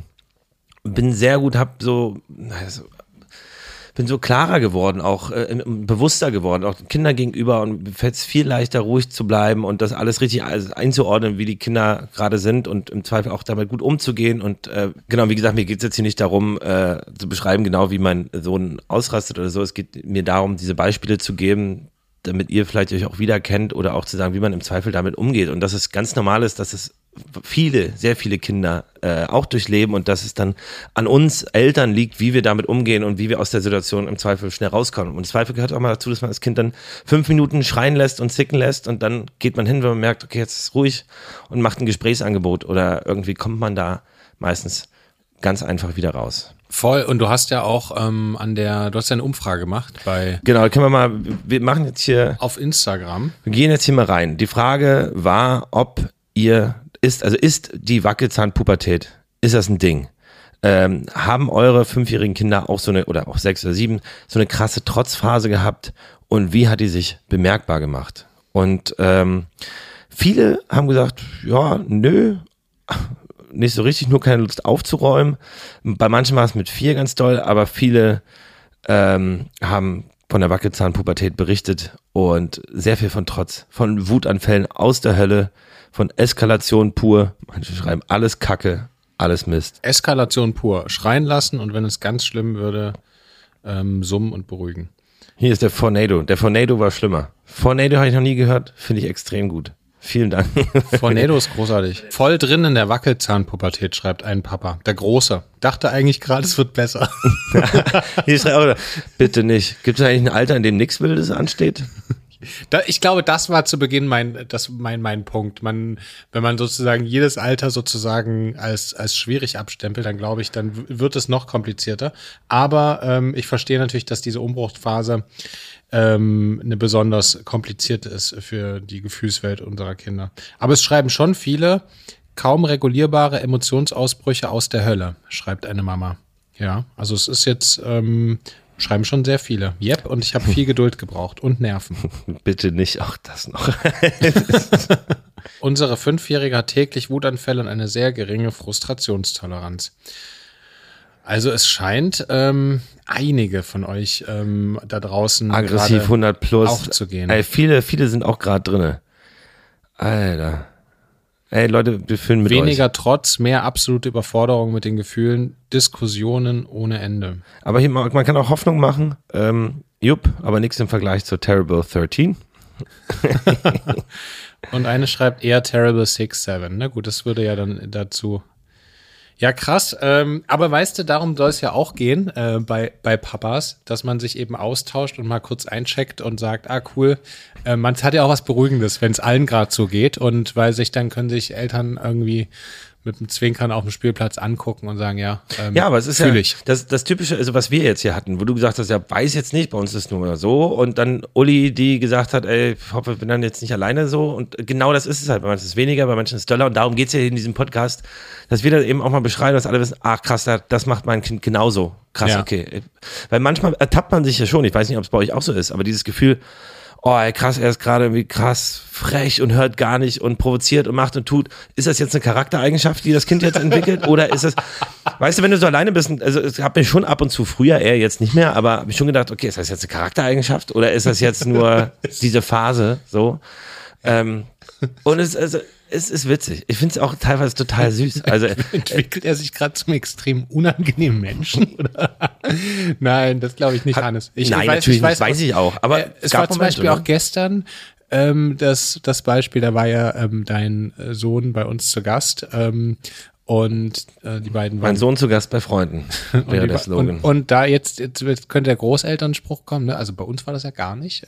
bin sehr gut, hab so, also, bin so klarer geworden, auch äh, bewusster geworden, auch Kindern gegenüber und mir fällt es viel leichter, ruhig zu bleiben und das alles richtig einzuordnen, wie die Kinder gerade sind und im Zweifel auch damit gut umzugehen und äh, genau, wie gesagt, mir geht es jetzt hier nicht darum, äh, zu beschreiben, genau wie mein Sohn ausrastet oder so, es geht mir darum, diese Beispiele zu geben, damit ihr vielleicht euch auch wiederkennt oder auch zu sagen, wie man im Zweifel damit umgeht und dass es ganz normal ist, dass es viele, sehr viele Kinder äh, auch durchleben und dass es dann an uns Eltern liegt, wie wir damit umgehen und wie wir aus der Situation im Zweifel schnell rauskommen. Und im Zweifel gehört auch mal dazu, dass man das Kind dann fünf Minuten schreien lässt und zicken lässt und dann geht man hin, wenn man merkt, okay, jetzt ist es ruhig und macht ein Gesprächsangebot oder irgendwie kommt man da meistens ganz einfach wieder raus. Voll, und du hast ja auch ähm, an der, du hast ja eine Umfrage gemacht bei Genau, können wir mal, wir machen jetzt hier, auf Instagram. wir gehen jetzt hier mal rein. Die Frage war, ob ihr, ist, also ist die Wackelzahnpubertät, ist das ein Ding? Ähm, haben eure fünfjährigen Kinder auch so eine, oder auch sechs oder sieben, so eine krasse Trotzphase gehabt und wie hat die sich bemerkbar gemacht? Und ähm, viele haben gesagt, ja, nö, nicht so richtig, nur keine Lust aufzuräumen. Bei manchen war es mit vier ganz doll, aber viele ähm, haben von der Wackelzahnpubertät berichtet und sehr viel von Trotz, von Wutanfällen aus der Hölle, von Eskalation pur. Manche schreiben alles Kacke, alles Mist. Eskalation pur. Schreien lassen und wenn es ganz schlimm würde, ähm, summen und beruhigen. Hier ist der Fornado. Der Fornado war schlimmer. Fornado habe ich noch nie gehört, finde ich extrem gut. Vielen Dank. Fornado ist großartig. Voll drin in der Wackelzahnpubertät, schreibt ein Papa. Der Große. Dachte eigentlich gerade, es wird besser. Hier schreibt auch, bitte nicht. Gibt es eigentlich ein Alter, in dem nichts Wildes ansteht? Da, ich glaube, das war zu Beginn mein, das mein, mein Punkt. Man, wenn man sozusagen jedes Alter sozusagen als, als schwierig abstempelt, dann glaube ich, dann w- wird es noch komplizierter. Aber ähm, ich verstehe natürlich, dass diese Umbruchphase ähm, eine besonders komplizierte ist für die Gefühlswelt unserer Kinder. Aber es schreiben schon viele kaum regulierbare Emotionsausbrüche aus der Hölle, schreibt eine Mama. Ja, also es ist jetzt, ähm, schreiben schon sehr viele. Yep, und ich habe viel Geduld gebraucht und Nerven. Bitte nicht auch das noch. Unsere Fünfjährige hat täglich Wutanfälle und eine sehr geringe Frustrationstoleranz. Also es scheint ähm, einige von euch ähm, da draußen Aggressiv gerade hundert plus. auch zu gehen. Ey, viele, viele sind auch gerade drinne. Alter. Ey, Leute, wir fühlen mit Weniger euch. Trotz, mehr absolute Überforderung mit den Gefühlen, Diskussionen ohne Ende. Aber hier, man man kann auch Hoffnung machen. Ähm, jupp, aber nichts im Vergleich zu Terrible dreizehn. Und eine schreibt eher Terrible six seven. Na gut, das würde ja dann dazu. Ja, krass. Ähm, aber weißt du, darum soll es ja auch gehen äh, bei, bei Papas, dass man sich eben austauscht und mal kurz eincheckt und sagt, ah cool, äh, man hat ja auch was Beruhigendes, wenn es allen gerade so geht. Und weil sich dann können sich Eltern irgendwie mit dem Zwinkern auf dem Spielplatz angucken und sagen, ja, ähm, Ja, aber es ist ja fühl ich. das, das Typische, also was wir jetzt hier hatten, wo du gesagt hast, ja, weiß jetzt nicht, bei uns ist es nur mal so. Und dann Uli, die gesagt hat, ey, ich hoffe, ich bin dann jetzt nicht alleine so. Und genau das ist es halt. Bei manchen ist es weniger, bei manchen ist es doller. Und darum geht's ja in diesem Podcast, dass wir dann eben auch mal beschreiben, dass alle wissen, ach krass, das macht mein Kind genauso. Krass, Ja. okay. Weil manchmal ertappt man sich ja schon, ich weiß nicht, ob es bei euch auch so ist, aber dieses Gefühl, oh ey, krass, er ist gerade irgendwie krass frech und hört gar nicht und provoziert und macht und tut. Ist das jetzt eine Charaktereigenschaft, die das Kind jetzt entwickelt? Oder ist es, weißt du, wenn du so alleine bist, also es hat mir schon ab und zu früher, er jetzt nicht mehr, aber habe ich schon gedacht, okay, ist das jetzt eine Charaktereigenschaft oder ist das jetzt nur diese Phase so? Ähm, und es, also, es ist witzig. Ich finde es auch teilweise total süß. Also Entwickelt er sich gerade zum extrem unangenehmen Menschen? Oder? Nein, das glaube ich nicht, Hat- Hannes. Ich, Nein, ich weiß, natürlich ich weiß, nicht, weiß ich auch. Aber äh, es es gab war zum Momente, Beispiel ne? auch gestern ähm, das, das Beispiel, da war ja ähm, dein äh, Sohn bei uns zu Gast ähm, und äh, die beiden waren mein Sohn zu Gast bei Freunden und, wäre die, der wa- Slogan. und, und da jetzt, jetzt könnte der Großelternspruch kommen, ne? Also bei uns war das ja gar nicht.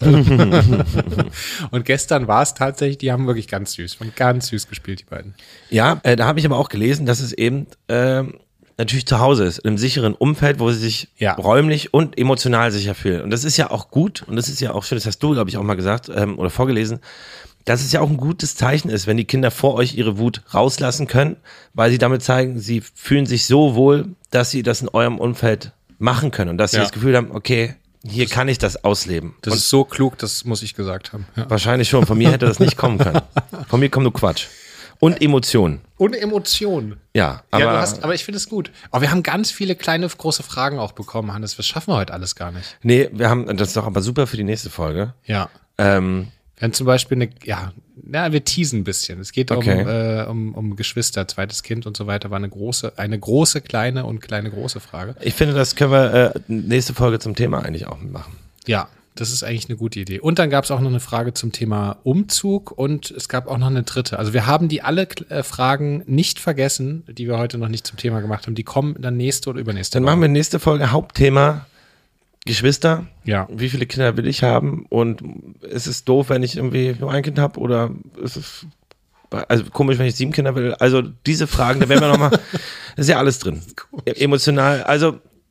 Und gestern war es tatsächlich, die haben wirklich ganz süß, waren ganz süß gespielt, die beiden. Ja, äh, da habe ich aber auch gelesen, dass es eben ähm, natürlich zu Hause ist, in einem sicheren Umfeld, wo sie sich Ja. räumlich und emotional sicher fühlen. Und das ist ja auch gut und das ist ja auch schön, das hast du, glaube ich, auch mal gesagt ähm, oder vorgelesen, dass es ja auch ein gutes Zeichen ist, wenn die Kinder vor euch ihre Wut rauslassen können, weil sie damit zeigen, sie fühlen sich so wohl, dass sie das in eurem Umfeld machen können und dass sie Ja. das Gefühl haben, okay, hier kann ich das ausleben. Das und ist so klug, das muss ich gesagt haben. Ja. wahrscheinlich schon, von mir hätte das nicht kommen können. Von mir kommt nur Quatsch. Und Emotionen. Und Emotionen. Ja, aber, ja, du hast, aber ich finde es gut. Aber wir haben ganz viele kleine, große Fragen auch bekommen, Hannes. Das schaffen wir heute alles gar nicht. nee, wir haben, das ist doch aber super für die nächste Folge. Ja. Ähm, Wir haben zum Beispiel eine, ja, ja, wir teasen ein bisschen. Es geht Okay. um, äh, um, um Geschwister, zweites Kind und so weiter. War eine große, eine große, kleine und kleine, große Frage. ich finde, das können wir äh, nächste Folge zum Thema eigentlich auch machen. Ja, das ist eigentlich eine gute Idee. Und dann gab es auch noch eine Frage zum Thema Umzug und es gab auch noch eine dritte. Also wir haben die alle äh, Fragen nicht vergessen, die wir heute noch nicht zum Thema gemacht haben. Die kommen dann nächste oder übernächste Dann Woche. machen wir nächste Folge Hauptthema Geschwister. Ja. Wie viele Kinder will ich haben? Und ist es doof, wenn ich irgendwie nur ein Kind habe? Oder ist es also komisch, wenn ich sieben Kinder will? Also diese Fragen, da werden wir nochmal, da ist ja alles drin. Emotional, also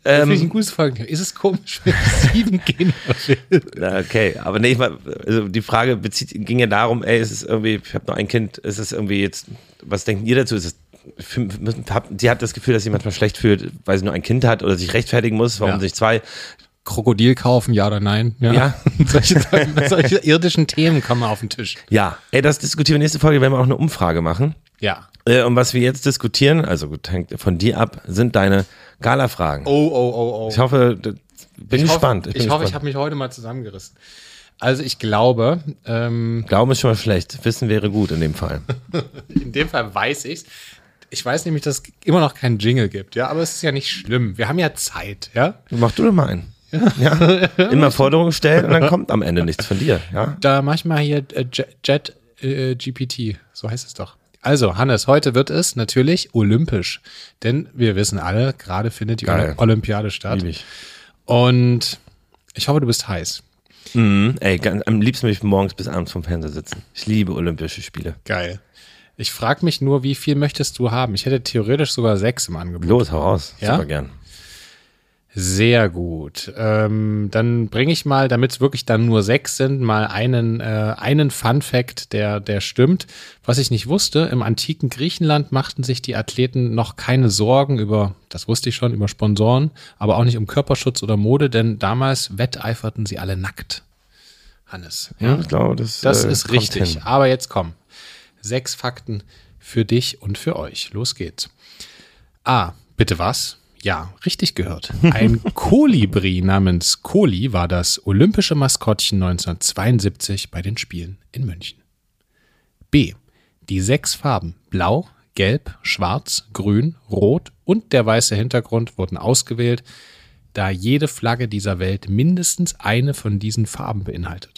Das finde ich ein gutes Folgen. Ist es komisch, wenn ich sieben Kinder will? Okay, aber nee, ich mal, also die Frage bezieht, ging ja darum, ey, ist es irgendwie, ich habe nur ein Kind, ist es irgendwie jetzt, was denken ihr dazu? Ist es, sie hat das Gefühl, dass sie manchmal schlecht fühlt, weil sie nur ein Kind hat oder sich rechtfertigen muss, warum ja. sich zwei Krokodil kaufen, ja oder nein? Ja. ja. solche, solche irdischen Themen kommen auf den Tisch. Ja, ey, das diskutieren wir nächste Folge, werden wir auch eine Umfrage machen. Ja. Äh, und was wir jetzt diskutieren, also gut, hängt von dir ab, sind deine Gala-Fragen. Oh, oh, oh, oh. Ich hoffe, bin ich gespannt. Hoffe, ich ich, hoffe, ich habe mich heute mal zusammengerissen. Also ich glaube... Ähm, Glauben ist schon mal schlecht. Wissen wäre gut in dem Fall. In dem Fall weiß ich's. Ich weiß nämlich, dass es immer noch keinen Jingle gibt, ja, aber es ist ja nicht schlimm. Wir haben ja Zeit, ja. Mach du doch mal einen. Ja. Ja. Immer Forderungen stellen und dann kommt am Ende nichts von dir, ja. Da mach ich mal hier äh, Jet äh, G P T, so heißt es doch. Also, Hannes, heute wird es natürlich olympisch, denn wir wissen alle, gerade findet die Geil. Olympiade statt. Lieb ich. Und ich hoffe, du bist heiß. Mhm. Ey, ganz, am liebsten möchte ich morgens bis abends vom Fernseher sitzen. Ich liebe Olympische Spiele. Geil. Ich frage mich nur, wie viel möchtest du haben? Ich hätte theoretisch sogar sechs im Angebot. Los, hau raus. Ja? Super gern. Sehr gut. Ähm, dann bringe ich mal, damit es wirklich dann nur sechs sind, mal einen, äh, einen Fun-Fact, der, der stimmt. Was ich nicht wusste, im antiken Griechenland machten sich die Athleten noch keine Sorgen über, das wusste ich schon, über Sponsoren, aber auch nicht um Körperschutz oder Mode, denn damals wetteiferten sie alle nackt. Hannes. Ja, ich glaube, das, das äh, ist richtig. Hin. Aber jetzt komm. Sechs Fakten für dich und für euch. Los geht's. A. Bitte was? Ja, richtig gehört. Ein Kolibri namens Koli war das olympische Maskottchen neunzehnhundertzweiundsiebzig bei den Spielen in München. B. Die sechs Farben Blau, Gelb, Schwarz, Grün, Rot und der weiße Hintergrund wurden ausgewählt, da jede Flagge dieser Welt mindestens eine von diesen Farben beinhaltet.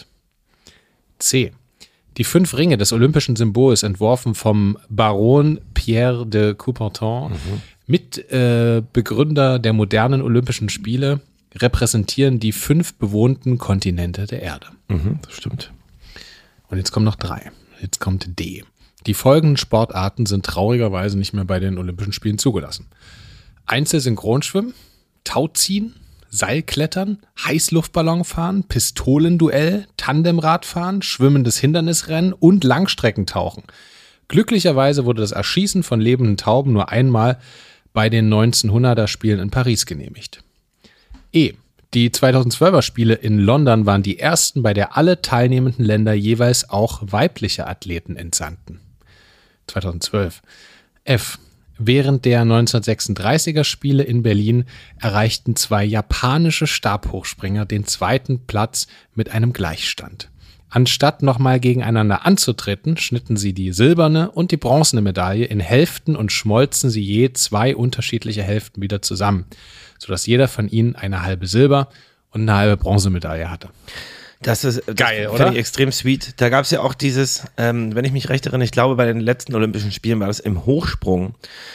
C. Die fünf Ringe des olympischen Symbols, entworfen vom Baron Pierre de Coubertin, mhm. Mitbegründer äh, der modernen Olympischen Spiele, repräsentieren die fünf bewohnten Kontinente der Erde. Mhm, das stimmt. Und jetzt kommen noch drei. Jetzt kommt D. Die folgenden Sportarten sind traurigerweise nicht mehr bei den Olympischen Spielen zugelassen. Einzel-Synchronschwimmen, Tauziehen, Seilklettern, Heißluftballonfahren, Pistolenduell, Tandemradfahren, schwimmendes Hindernisrennen und Langstreckentauchen. Glücklicherweise wurde das Erschießen von lebenden Tauben nur einmal bei den neunzehnhunderter Spielen in Paris genehmigt. E. Die zweitausendzwölfer Spiele in London waren die ersten, bei der alle teilnehmenden Länder jeweils auch weibliche Athleten entsandten. zweitausendzwölf. F. Während der neunzehnhundertsechsunddreißiger Spiele in Berlin erreichten zwei japanische Stabhochspringer den zweiten Platz mit einem Gleichstand. Anstatt nochmal gegeneinander anzutreten, schnitten sie die silberne und die bronzene Medaille in Hälften und schmolzen sie je zwei unterschiedliche Hälften wieder zusammen, sodass jeder von ihnen eine halbe Silber- und eine halbe Bronzemedaille hatte. Das ist geil, das oder? Finde ich extrem sweet. Da gab es ja auch dieses, ähm, wenn ich mich recht erinnere, ich glaube bei den letzten Olympischen Spielen war das im Hochsprung,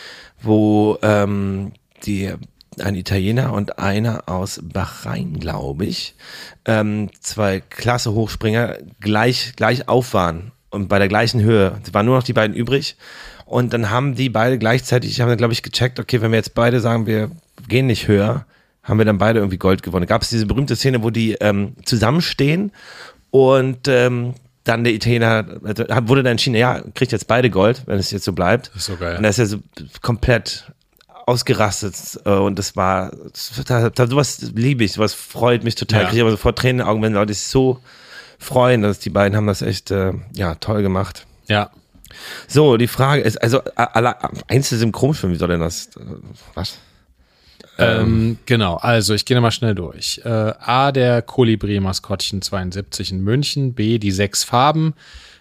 wo ähm, die ein Italiener und einer aus Bahrain, glaube ich, ähm, zwei klasse Hochspringer gleich, gleich auf waren und bei der gleichen Höhe. Es waren nur noch die beiden übrig und dann haben die beide gleichzeitig, haben dann glaube ich gecheckt, okay, wenn wir jetzt beide sagen, wir gehen nicht höher, haben wir dann beide irgendwie Gold gewonnen. Gab es diese berühmte Szene, wo die ähm, zusammenstehen und ähm, dann der Italiener, also, wurde dann entschieden, ja, kriegt jetzt beide Gold, wenn es jetzt so bleibt. Das ist so geil. Und das ist ja so komplett ausgerastet äh, und das war, da, da, sowas liebe ich, sowas freut mich total. Ja. Ich kriege aber sofort Tränen in den Augen, wenn Leute sich so freuen, dass die beiden haben das echt, äh, ja, toll gemacht. Ja. So, die Frage ist, also Einzel-Synchronschwimmen, wie soll denn das, äh, was? Ähm, genau, also ich gehe nochmal schnell durch. Äh, A, der Kolibri-Maskottchen zweiundsiebzig in München. B, die sechs Farben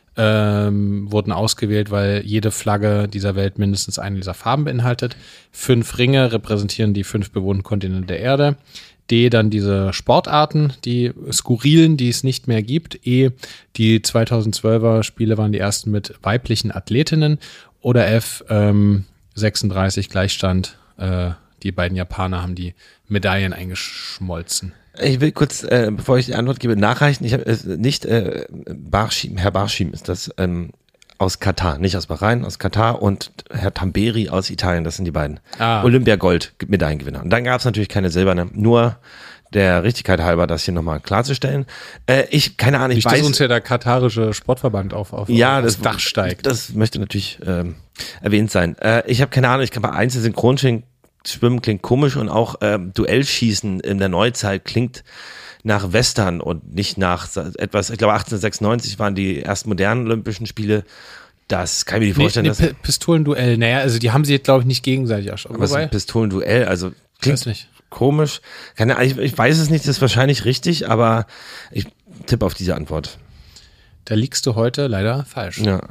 ähm, wurden ausgewählt, weil jede Flagge dieser Welt mindestens eine dieser Farben beinhaltet. Fünf Ringe repräsentieren die fünf bewohnten Kontinente der Erde. D, dann diese Sportarten, die skurrilen, die es nicht mehr gibt. E, die zweitausendzwölfer Spiele waren die ersten mit weiblichen Athletinnen. Oder F, ähm, sechsunddreißig Gleichstand, äh, die beiden Japaner haben die Medaillen eingeschmolzen. Ich will kurz, äh, bevor ich die Antwort gebe, nachreichen. Ich habe äh, nicht, äh, Barschim, Herr Barschim ist das, ähm, aus Katar, nicht aus Bahrain, aus Katar und Herr Tamberi aus Italien, das sind die beiden. Ah. Olympia-Gold-Medaillengewinner. Und dann gab es natürlich keine silberne, nur der Richtigkeit halber, das hier nochmal klarzustellen. Äh, ich, keine Ahnung, ich nicht, weiß... dass uns ja der katarische Sportverband auf, auf, ja, auf das, das Dach steigt. Das möchte natürlich ähm, erwähnt sein. Äh, ich habe keine Ahnung, ich kann bei Einzel-Synchronschwimmen klingt komisch und auch ähm, Duellschießen in der Neuzeit klingt nach Western und nicht nach etwas, ich glaube achtzehnhundertsechsundneunzig waren die ersten modernen Olympischen Spiele. Das kann ich mir nicht vorstellen. Nee, nee, dass, P- Pistolenduell, naja, also die haben sie jetzt, glaube ich, nicht gegenseitig erschossen. aber es ist ein Pistolenduell, also klingt nicht. komisch. Keine, ich, ich weiß es nicht, das ist wahrscheinlich richtig, aber ich tippe auf diese Antwort. Da liegst du heute leider falsch. Ja.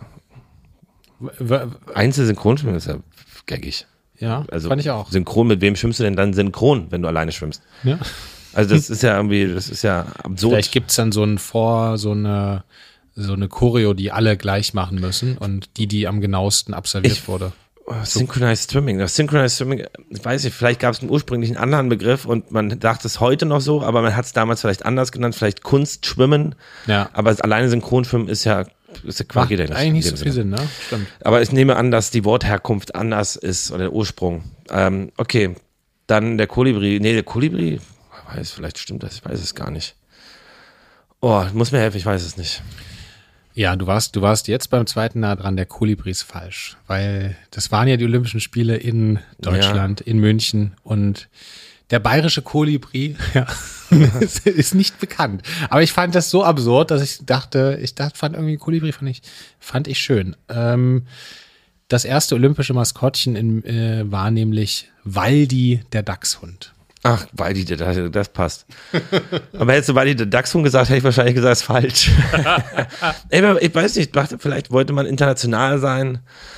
W- w- Einzel-Synchronschwimmen ist ja gaggig. ja, Also fand ich auch. Synchron, mit wem schwimmst du denn dann synchron, wenn du alleine schwimmst? Ja. Also das ist ja irgendwie, das ist ja absurd. Vielleicht gibt es dann so ein Vor, so eine, so eine Choreo, die alle gleich machen müssen und die, die am genauesten absolviert Ich- wurde. Synchronized Swimming. Das Synchronized Swimming, ich weiß nicht, vielleicht gab es einen ursprünglichen anderen Begriff und man sagt es heute noch so, aber man hat es damals vielleicht anders genannt, vielleicht Kunstschwimmen. Ja. Aber das alleine Synchronschwimmen ist ja, ist ja Macht geht ja nicht. eigentlich nicht in so dem viel Sinne. Sinn, ne? Stimmt. Aber ich nehme an, dass die Wortherkunft anders ist oder der Ursprung. Ähm, okay, dann der Kolibri. Nee, der Kolibri, ich weiß, vielleicht stimmt das, ich weiß es gar nicht. Oh, muss mir helfen, ich weiß es nicht. Ja, du warst, du warst jetzt beim zweiten nah dran, der Kolibri ist falsch, weil das waren ja die Olympischen Spiele in Deutschland, in München und der bayerische Kolibri ja, ist, ist nicht bekannt. Aber ich fand das so absurd, dass ich dachte, ich dachte, fand irgendwie Kolibri fand ich, fand ich schön. Ähm, das erste olympische Maskottchen in, äh, war nämlich Waldi, der Dachshund. Ach, Waldi, das, das passt. Aber hättest du Waldi der Dachshund gesagt, hätte ich wahrscheinlich gesagt, ist falsch. Ey, aber ich weiß nicht, vielleicht wollte man international sein.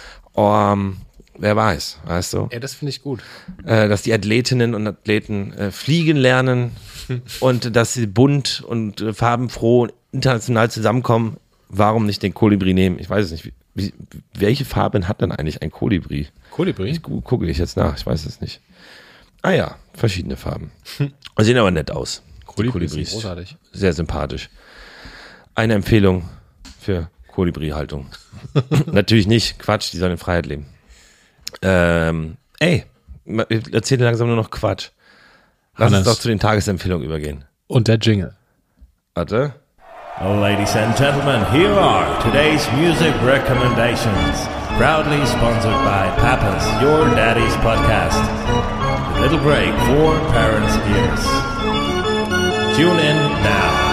Um, wer weiß, weißt du? Ja, das finde ich gut. Äh, dass die Athletinnen und Athleten äh, fliegen lernen und dass sie bunt und äh, farbenfroh international zusammenkommen. Warum nicht den Kolibri nehmen? Ich weiß es nicht. Wie, wie, welche Farben hat denn eigentlich ein Kolibri? Kolibri? Ich gu- gucke ich jetzt nach, ich weiß es nicht. Ah ja, verschiedene Farben. Sehen aber nett aus. Die Kolibri ist Kolibris. großartig. Sehr sympathisch. Eine Empfehlung für Kolibri-Haltung. Natürlich nicht, Quatsch, die sollen in Freiheit leben. Ähm, ey, ich erzähle langsam nur noch Quatsch. Lass Hannes. uns doch zu den Tagesempfehlungen übergehen. Und der Jingle. Warte. Ladies and gentlemen, here are today's music recommendations. Proudly sponsored by Papa's Your Daddy's Podcast. A little break for parents' ears. Tune in now.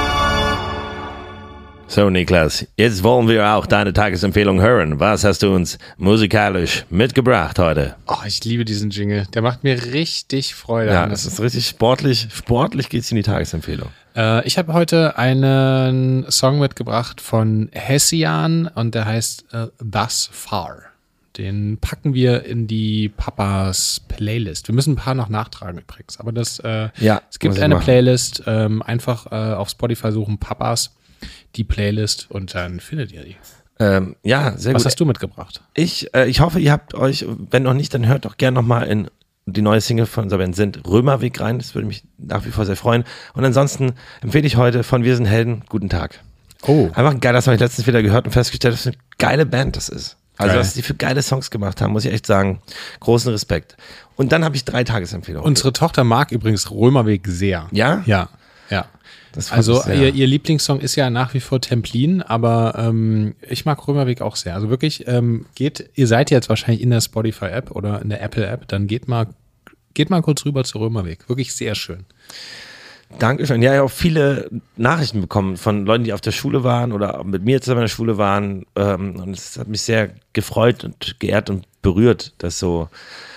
So, Niklas, jetzt wollen wir auch deine Tagesempfehlung hören. Was hast du uns musikalisch mitgebracht heute? Oh, ich liebe diesen Jingle. Der macht mir richtig Freude. Ja, Hannes. das ist richtig sportlich. Sportlich geht's in die Tagesempfehlung. Äh, ich habe heute einen Song mitgebracht von Hessian und der heißt äh, Thus Far. Den packen wir in die Papas Playlist. Wir müssen ein paar noch nachtragen übrigens, aber das äh, Ja, es gibt muss ich eine machen. Playlist, ähm, einfach äh, auf Spotify suchen Papas, die Playlist und dann findet ihr die. Ähm, ja, sehr Was gut. hast du mitgebracht? Ich, äh, ich hoffe, ihr habt euch, wenn noch nicht, dann hört doch gerne nochmal in die neue Single von unserer Band Sind Römerweg rein. Das würde mich nach wie vor sehr freuen. Und ansonsten empfehle ich heute von Wir sind Helden, guten Tag. Oh, Einfach geil, das habe ich letztens wieder gehört und festgestellt, was für eine geile Band das ist. Also, Geil. was die für geile Songs gemacht haben, muss ich echt sagen. Großen Respekt. Und dann habe ich drei Tagesempfehlungen. unsere Tochter mag übrigens Römerweg sehr. Ja? Ja, ja. Das freut Also mich sehr. ihr, ihr Lieblingssong ist ja nach wie vor Templin, aber ähm, ich mag Römerweg auch sehr. Also wirklich, ähm, geht, ihr seid jetzt wahrscheinlich in der Spotify-App oder in der Apple-App, dann geht mal, geht mal kurz rüber zu Römerweg. Wirklich sehr schön. Dankeschön. Ja, ich habe auch viele Nachrichten bekommen von Leuten, die auf der Schule waren oder mit mir zusammen in der Schule waren. Ähm, und es hat mich sehr gefreut und geehrt und berührt, dass so,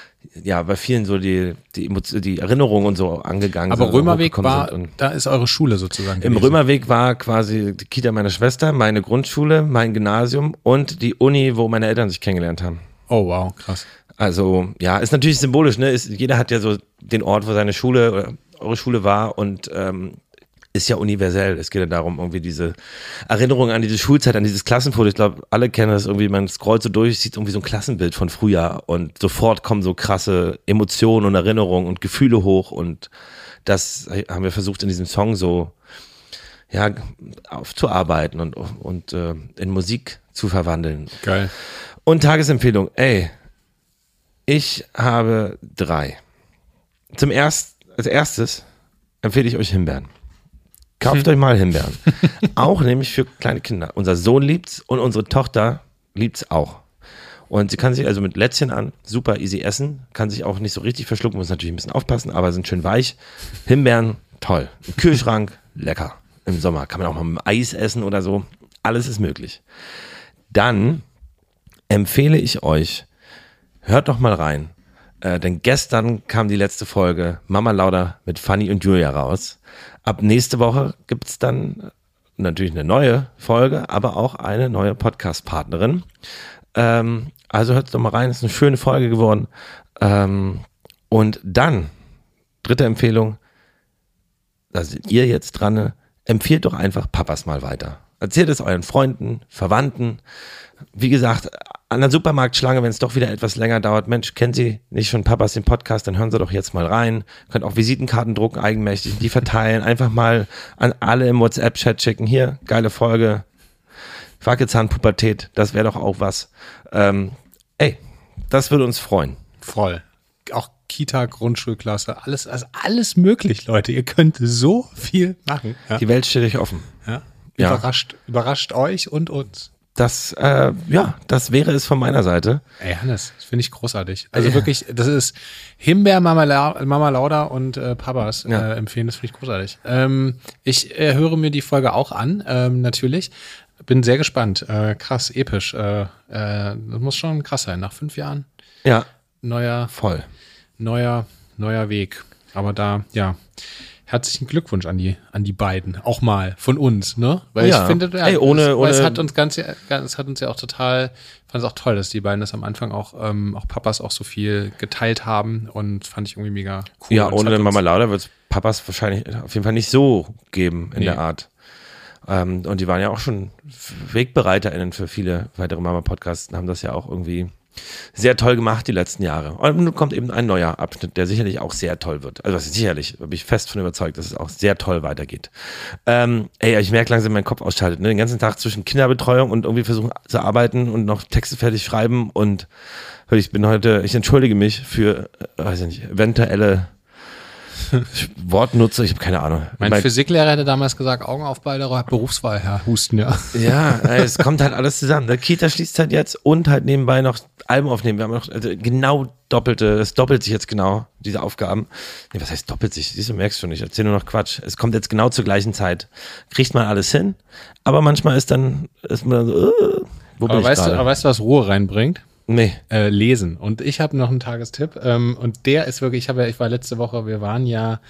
ja, bei vielen so die, die, Emotio- die Erinnerungen und so angegangen Aber sind. Römerweg hochgekommen war, sind. Und da ist eure Schule sozusagen im gewesen. Römerweg war quasi die Kita meiner Schwester, meine Grundschule, mein Gymnasium und die Uni, wo meine Eltern sich kennengelernt haben. Oh wow, krass. Also, ja, ist natürlich symbolisch, ne? Ist, jeder hat ja so den Ort, wo seine Schule oder eure Schule war und ähm, ist ja universell. Es geht ja darum, irgendwie diese Erinnerung an diese Schulzeit, an dieses Klassenfoto. Ich glaube, alle kennen das irgendwie, man scrollt so durch, sieht irgendwie so ein Klassenbild von früher und sofort kommen so krasse Emotionen und Erinnerungen und Gefühle hoch und das haben wir versucht in diesem Song so, ja, aufzuarbeiten und, und äh, in Musik zu verwandeln. Geil. Und Tagesempfehlung, ey, ich habe drei. Zum erst, als erstes empfehle ich euch Himbeeren. Kauft hm. euch mal Himbeeren. Auch nämlich für kleine Kinder. Unser Sohn liebt's und unsere Tochter liebt's auch. Und sie kann sich also mit Lätzchen an super easy essen, kann sich auch nicht so richtig verschlucken, muss natürlich ein bisschen aufpassen, aber sind schön weich. Himbeeren, toll. Im Kühlschrank, lecker. Im Sommer kann man auch mal mit Eis essen oder so. Alles ist möglich. Dann empfehle ich euch, hört doch mal rein, äh, denn gestern kam die letzte Folge Mama Lauda mit Fanny und Julia raus. Ab nächste Woche gibt's dann natürlich eine neue Folge, aber auch eine neue Podcast-Partnerin. Ähm, also hört doch mal rein, ist eine schöne Folge geworden. Ähm, und dann, dritte Empfehlung, da seid ihr jetzt dran, empfiehlt doch einfach Papas mal weiter. Erzählt es euren Freunden, Verwandten. Wie gesagt, an der Supermarktschlange, wenn es doch wieder etwas länger dauert, Mensch, kennen Sie nicht schon Papas den Podcast, dann hören Sie doch jetzt mal rein. Könnt auch Visitenkarten drucken, eigenmächtig, die verteilen, einfach mal an alle im WhatsApp-Chat schicken. Hier, geile Folge, Wackelzahnpubertät, das wäre doch auch was. Ähm, ey, das würde uns freuen. Voll. Auch Kita, Grundschulklasse, alles, also alles möglich, Leute. Ihr könnt so viel machen. Ja. Die Welt steht euch offen. Ja. Ja. Überrascht, überrascht euch und uns. Das, äh, ja, das wäre es von meiner Seite. Ey, Hannes, das finde ich großartig. Also ja. wirklich, das ist Himbeer, Mama, La- Mama Lauda und äh, Papas ja. äh, empfehlen, das finde ich großartig. Ähm, ich äh, höre mir die Folge auch an, ähm, natürlich. Bin sehr gespannt. Äh, krass, episch. Äh, äh, das muss schon krass sein. Nach fünf Jahren. Ja. Neuer, voll. Neuer, neuer Weg. Aber da, ja. Herzlichen Glückwunsch an die, an die beiden. Auch mal von uns, ne? Weil ja. ich finde, ja, Ey, ohne, es, ohne es hat uns ganz, es hat uns ja auch total, fand es auch toll, dass die beiden das am Anfang auch, ähm, auch Papas auch so viel geteilt haben und fand ich irgendwie mega cool. Ja, und ohne Mama Lauda wird es Papas wahrscheinlich auf jeden Fall nicht so geben in nee. der Art. Ähm, und die waren ja auch schon WegbereiterInnen für viele weitere Mama-Podcasts und haben das ja auch irgendwie sehr toll gemacht die letzten Jahre. Und nun kommt eben ein neuer Abschnitt, der sicherlich auch sehr toll wird. Also sicherlich, da bin ich fest von überzeugt, dass es auch sehr toll weitergeht. Ähm, ey, ich merke langsam, mein Kopf ausschaltet. Ne? Den ganzen Tag zwischen Kinderbetreuung und irgendwie versuchen zu arbeiten und noch Texte fertig schreiben und ich bin heute, ich entschuldige mich für, äh, weiß ich nicht, eventuelle Wortnutzer, ich habe keine Ahnung. Mein, mein Physiklehrer hätte damals gesagt, Augen auf bei der Berufswahl, Herr Husten, ja. Ja, es kommt halt alles zusammen. Der Kita schließt halt jetzt und halt nebenbei noch Alben aufnehmen. Wir haben noch also genau doppelte, das doppelt sich jetzt genau, diese Aufgaben. Nee, was heißt doppelt sich? Siehst du, merkst schon, ich erzähle nur noch Quatsch. Es kommt jetzt genau zur gleichen Zeit. Kriegt man alles hin, aber manchmal ist dann, ist man dann so, äh, wo bin aber ich weißt du, gerade? aber weißt du, was Ruhe reinbringt? Nee. Äh, lesen. Und ich habe noch einen Tagestipp. Ähm, und der ist wirklich, ich, hab ja, ich war letzte Woche, wir waren ja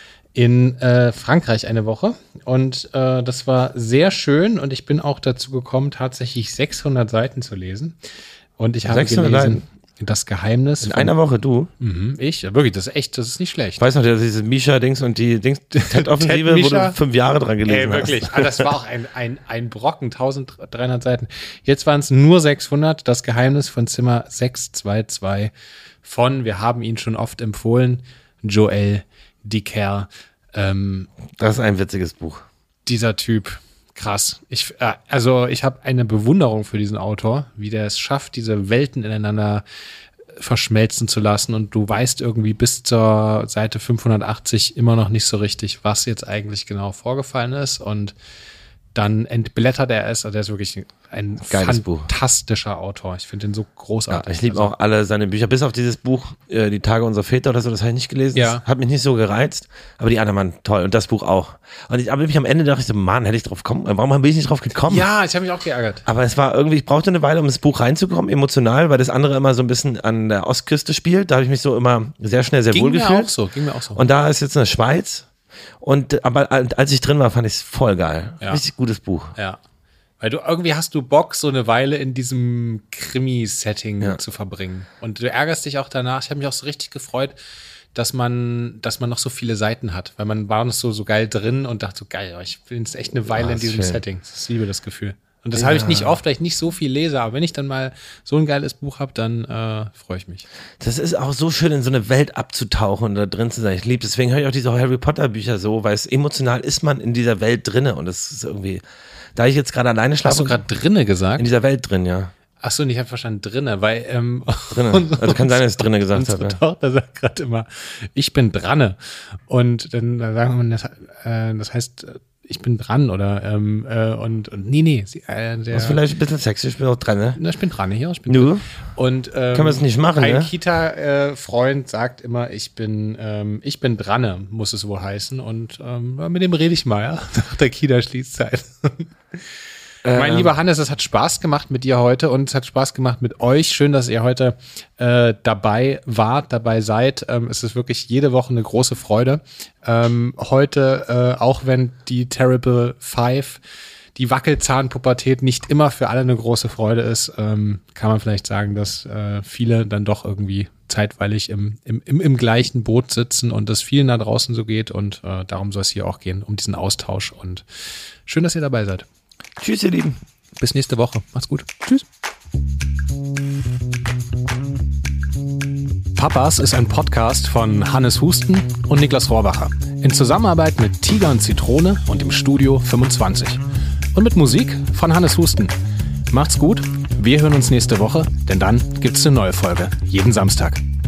in äh, Frankreich eine Woche. Und äh, das war sehr schön. Und ich bin auch dazu gekommen, tatsächlich sechshundert Seiten zu lesen. Und ich habe sechshundert gelesen, Seiten? Das Geheimnis. In einer Woche, du? Mhm, ich, wirklich, das ist echt, das ist nicht schlecht. Ich weiß noch, diese Misha-Dings und die Dings, Ted-Offensive, wo du fünf Jahre dran gelesen Ey, wirklich. hast. Das war auch ein, ein, ein Brocken, dreizehnhundert Seiten. Jetzt waren es nur sechshundert. Das Geheimnis von Zimmer sechs zwei zwei von, wir haben ihn schon oft empfohlen, Joel Dicker. Ähm, das ist ein witziges Buch. Dieser Typ, krass. Ich, äh, also ich habe eine Bewunderung für diesen Autor, wie der es schafft, diese Welten ineinander verschmelzen zu lassen und du weißt irgendwie bis zur Seite fünfhundertachtzig immer noch nicht so richtig, was jetzt eigentlich genau vorgefallen ist und dann entblättert er es, also der ist wirklich ein geiles fantastischer Buch. Autor. Ich finde den so großartig. Ja, ich liebe also, auch alle seine Bücher, bis auf dieses Buch, äh, Die Tage unserer Väter oder so, das habe ich nicht gelesen. Ja. Das hat mich nicht so gereizt, aber die anderen waren toll und das Buch auch. Und ich, aber mich am Ende dachte ich so, Mann, hätte ich drauf kommen, warum bin ich nicht drauf gekommen? Ja, ich habe mich auch geärgert. Aber es war irgendwie, ich brauchte eine Weile, um ins Buch reinzukommen, emotional, weil das andere immer so ein bisschen an der Ostküste spielt. Da habe ich mich so immer sehr schnell sehr ging wohl mir gefühlt. Auch so, ging mir auch so. Und da ist jetzt eine Schweiz. Und aber als ich drin war, fand ich es voll geil. Ja. Richtig gutes Buch. Ja. Weil du irgendwie hast du Bock, so eine Weile in diesem Krimi-Setting ja. zu verbringen. Und du ärgerst dich auch danach. Ich habe mich auch so richtig gefreut, dass man, dass man noch so viele Seiten hat. Weil man war noch so, so geil drin und dachte so, geil, ich bin jetzt echt eine Weile Ah, in diesem schön. Setting. Ich liebe das Gefühl. Und das Ja. habe ich nicht oft, weil ich nicht so viel lese, aber wenn ich dann mal so ein geiles Buch habe, dann äh, freue ich mich. Das ist auch so schön, in so eine Welt abzutauchen und da drin zu sein. Ich liebe, deswegen höre ich auch diese Harry Potter Bücher so, weil es emotional ist man in dieser Welt drinne und das ist irgendwie, da ich jetzt gerade alleine schlafe. Hast du gerade drinne gesagt? In dieser Welt drin, ja. Achso, und ich habe verstanden drinne, weil ähm, Drinne. Also kann sein, dass ich drinne gesagt habe. unsere Tochter sagt gerade immer, ich bin dranne. Und dann sagen wir, das, äh, das heißt, ich bin dran oder ähm, äh, und, und nee, nee. Sie, äh, der, Das ist vielleicht ein bisschen sexy, ich bin auch dran, ne? Na, ich bin dran hier. Ich bin Du? dran. Und ähm, Können wir es nicht machen, ein ne? Kita-Freund sagt immer, ich bin, ähm, ich bin dranne, muss es wohl heißen. Und ähm, mit dem rede ich mal, ja, nach der Kita-Schließzeit. Mein Ähm. lieber Hannes, es hat Spaß gemacht mit dir heute und es hat Spaß gemacht mit euch. Schön, dass ihr heute äh, dabei wart, dabei seid. Ähm, es ist wirklich jede Woche eine große Freude. Ähm, heute, äh, auch wenn die Terrible Five, die Wackelzahnpubertät nicht immer für alle eine große Freude ist, ähm, kann man vielleicht sagen, dass äh, viele dann doch irgendwie zeitweilig im, im, im, im gleichen Boot sitzen und es vielen da draußen so geht. Und äh, darum soll es hier auch gehen, um diesen Austausch. Und schön, dass ihr dabei seid. Tschüss, ihr Lieben. Bis nächste Woche. Macht's gut. Tschüss. Papas ist ein Podcast von Hannes Husten und Niklas Rohrbacher. In Zusammenarbeit mit Tiger und Zitrone und im Studio fünfundzwanzig. Und mit Musik von Hannes Husten. Macht's gut. Wir hören uns nächste Woche, denn dann gibt's eine neue Folge. Jeden Samstag.